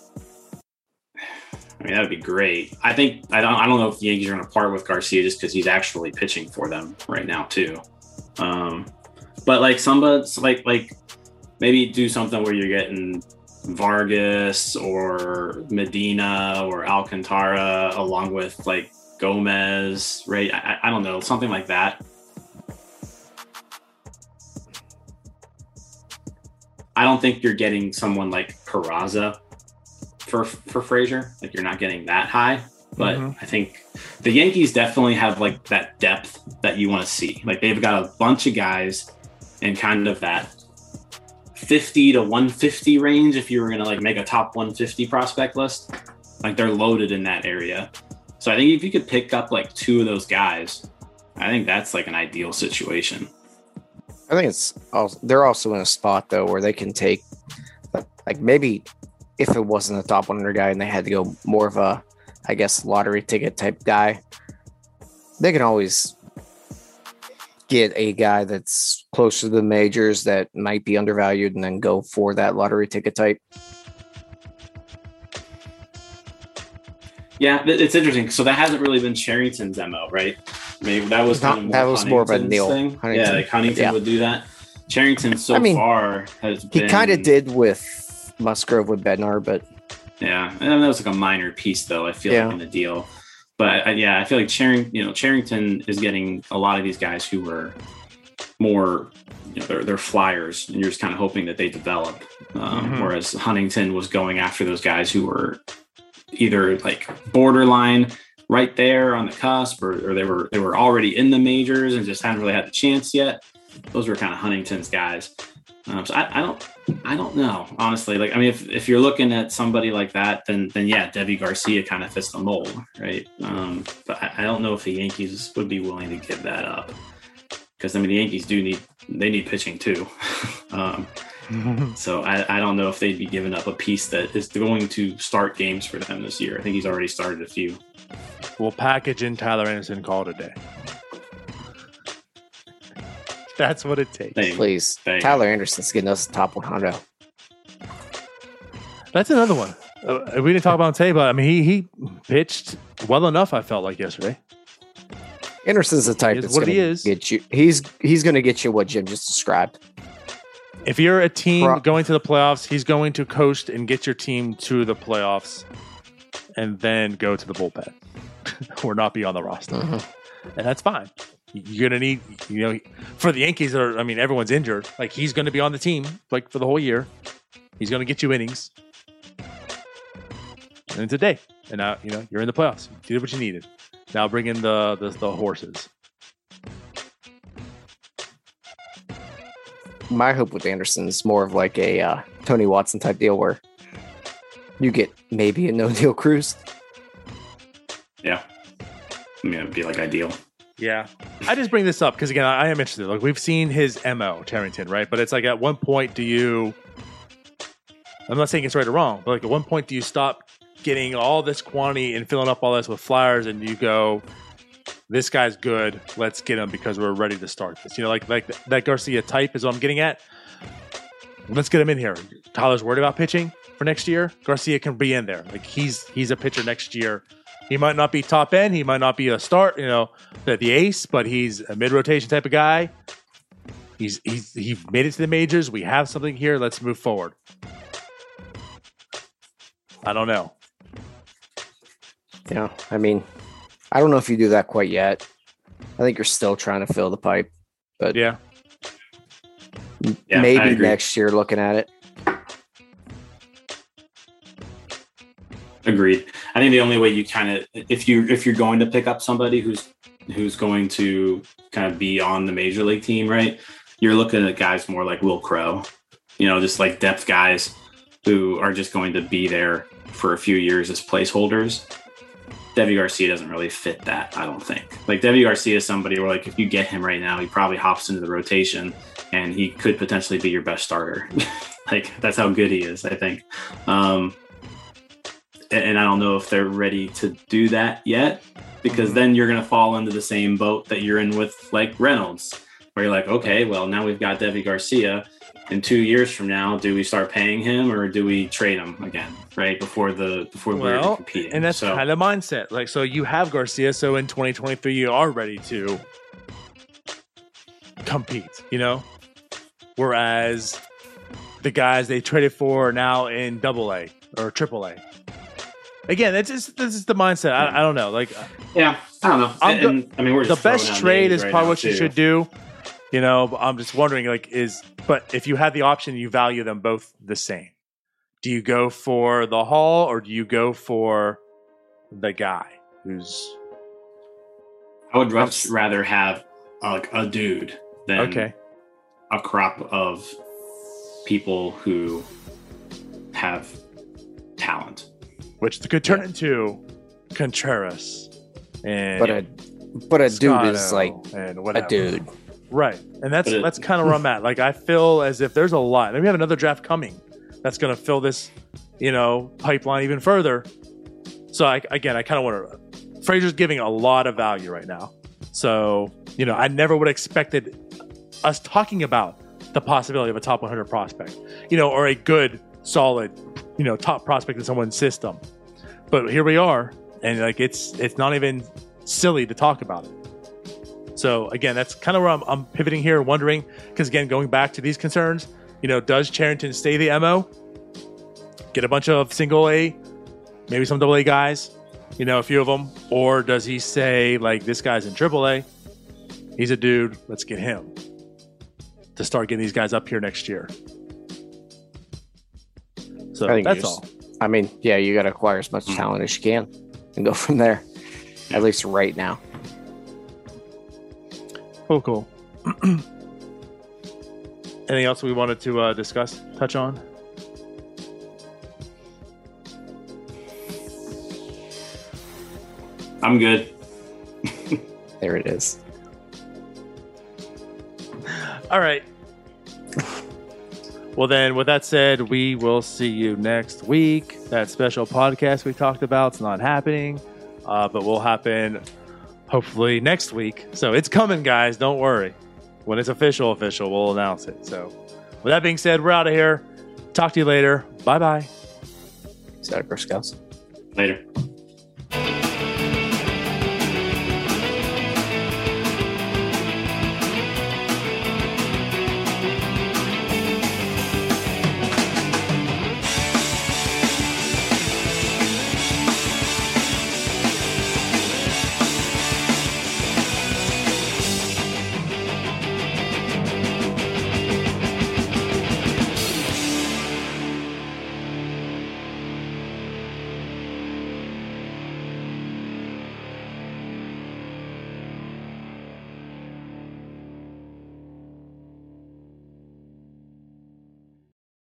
I mean, that would be great. I think I don't. I don't know if the Yankees are going to part with Garcia just because he's actually pitching for them right now too. Um, but like somebody like like maybe do something where you're getting Vargas or Medina or Alcantara along with like Gomez, right? I, I don't know, something like that. I don't think you're getting someone like Peraza for for Frazier. Like you're not getting that high. But mm-hmm. I think the Yankees definitely have like that depth that you want to see. Like they've got a bunch of guys in kind of that fifty to one fifty range. If you were going to like make a top one fifty prospect list, like they're loaded in that area. So I think if you could pick up like two of those guys, I think that's like an ideal situation. I think it's also, they're also in a spot though where they can take like maybe if it wasn't a top one hundred guy and they had to go more of a, I guess, lottery ticket type guy, they can always get a guy that's close to the majors that might be undervalued and then go for that lottery ticket type. Yeah, it's interesting. So that hasn't really been Sherrington's M O, right? I mean, that was kind of more that was more of a Neil thing. Huntington. Yeah, like Huntington yeah. would do that. Sherrington so I mean, far has he been... kind of did with Musgrove with Bednar, but yeah, and that was like a minor piece, though. I feel yeah. like in the deal, but uh, yeah, I feel like Sherrington, you know, Sherrington is getting a lot of these guys who were more, you know, they're, they're flyers, and you're just kind of hoping that they develop. Um, mm-hmm. Whereas Huntington was going after those guys who were either like borderline right there on the cusp, or, or they were they were already in the majors and just hadn't really had the chance yet. Those were kind of Huntington's guys. Um, so I, I don't, I don't know, honestly. Like, I mean, if, if you're looking at somebody like that, then then yeah, Deivi Garcia kind of fits the mold, right? Um, but I, I don't know if the Yankees would be willing to give that up, because I mean, the Yankees do need they need pitching too. um, so I, I don't know if they'd be giving up a piece that is going to start games for them this year. I think he's already started a few. We'll package in Tyler Anderson, call it a day. That's what it takes. Thanks. Please. Thanks. Tyler Anderson's getting us the top one hundred. That's another one. Uh, we didn't talk about him today, but I mean, he he pitched well enough, I felt like, yesterday. Anderson's the type that's going to get you. He's he's going to get you what Jim just described. If you're a team Pro- going to the playoffs, he's going to coast and get your team to the playoffs and then go to the bullpen or not be on the roster. Mm-hmm. And that's fine. You're going to need, you know, for the Yankees, are, I mean, everyone's injured. Like, he's going to be on the team, like, for the whole year. He's going to get you innings. And it's a day. And now, you know, you're in the playoffs. You did what you needed. Now bring in the, the, the horses. My hope with Anderson is more of like a uh, Tony Watson type deal where you get maybe a no-deal Cruz. Yeah. I mean, it'd be like ideal. Yeah. I just bring this up because, again, I, I am interested. Like, we've seen his M O, Tarrington, right? But it's like, at one point, do you... I'm not saying it's right or wrong, but like, at one point, do you stop getting all this quantity and filling up all this with flyers and you go, this guy's good, let's get him because we're ready to start this? You know, like, like that Garcia type is what I'm getting at. Let's get him in here. Tyler's worried about pitching for next year. Garcia can be in there. Like, he's he's a pitcher next year. He might not be top end. He might not be a start, you know, the, the ace, but he's a mid-rotation type of guy. He's he's he made it to the majors. We have something here. Let's move forward. I don't know. Yeah, I mean, I don't know if you do that quite yet. I think you're still trying to fill the pipe, but yeah, yeah maybe next year looking at it. Agreed. I think the only way you kind of, if you if you're going to pick up somebody who's who's going to kind of be on the major league team, right? You're looking at guys more like Will Crow, you know, just like depth guys who are just going to be there for a few years as placeholders. Deivi Garcia doesn't really fit that, I don't think. Like, Deivi Garcia is somebody where, like, if you get him right now, he probably hops into the rotation and he could potentially be your best starter. Like, that's how good he is, I think. Um, and I don't know if they're ready to do that yet, because mm-hmm. then you're going to fall into the same boat that you're in with, like, Reynolds, where you're like, okay, well, now we've got Deivi Garcia. In two years from now, do we start paying him or do we trade him again, right? Before the before well, we're competing. And that's so, kind of mindset. Like, so you have Garcia, so in twenty twenty-three, you are ready to compete, you know? Whereas the guys they traded for are now in double A or triple A. Again, that's just this is the mindset. I, I don't know. Like, yeah, I don't know. And, and, I mean, we're just the best trade is right probably what too. you should do. You know, I'm just wondering, like, is, but if you had the option, you value them both the same. Do you go for the haul or do you go for the guy who's. I would much rather have like a dude than okay. a crop of people who have talent. Which could turn yeah. into Contreras. And but a, but a Scotto dude is like and a dude. Right. And that's it, that's kind of where I'm at. Like, I feel as if there's a lot. And we have another draft coming that's going to fill this, you know, pipeline even further. So, I, again, I kind of want to... Frazier's giving a lot of value right now. So, you know, I never would have expected us talking about the possibility of a top one hundred prospect, you know, or a good, solid, you know, top prospect in someone's system. But here we are. And, like, it's it's not even silly to talk about it. So, again, that's kind of where I'm, I'm pivoting here, wondering, because, again, going back to these concerns, you know, does Cherington stay the M O? Get a bunch of single A, maybe some double A guys, you know, a few of them. Or does he say, like, this guy's in triple A, he's a dude, let's get him to start getting these guys up here next year? So, that's all. I mean, yeah, you got to acquire as much talent as you can and go from there, at least right now. Oh, cool. Anything else we wanted to uh, discuss, touch on? I'm good. There it is. All right. Well, then, with that said, we will see you next week. That special podcast we talked about is not happening, uh, but will happen hopefully next week. So it's coming, guys. Don't worry. When it's official, official, we'll announce it. So with that being said, we're out of here. Talk to you later. Bye-bye. Is that a Girl Scouts? Later.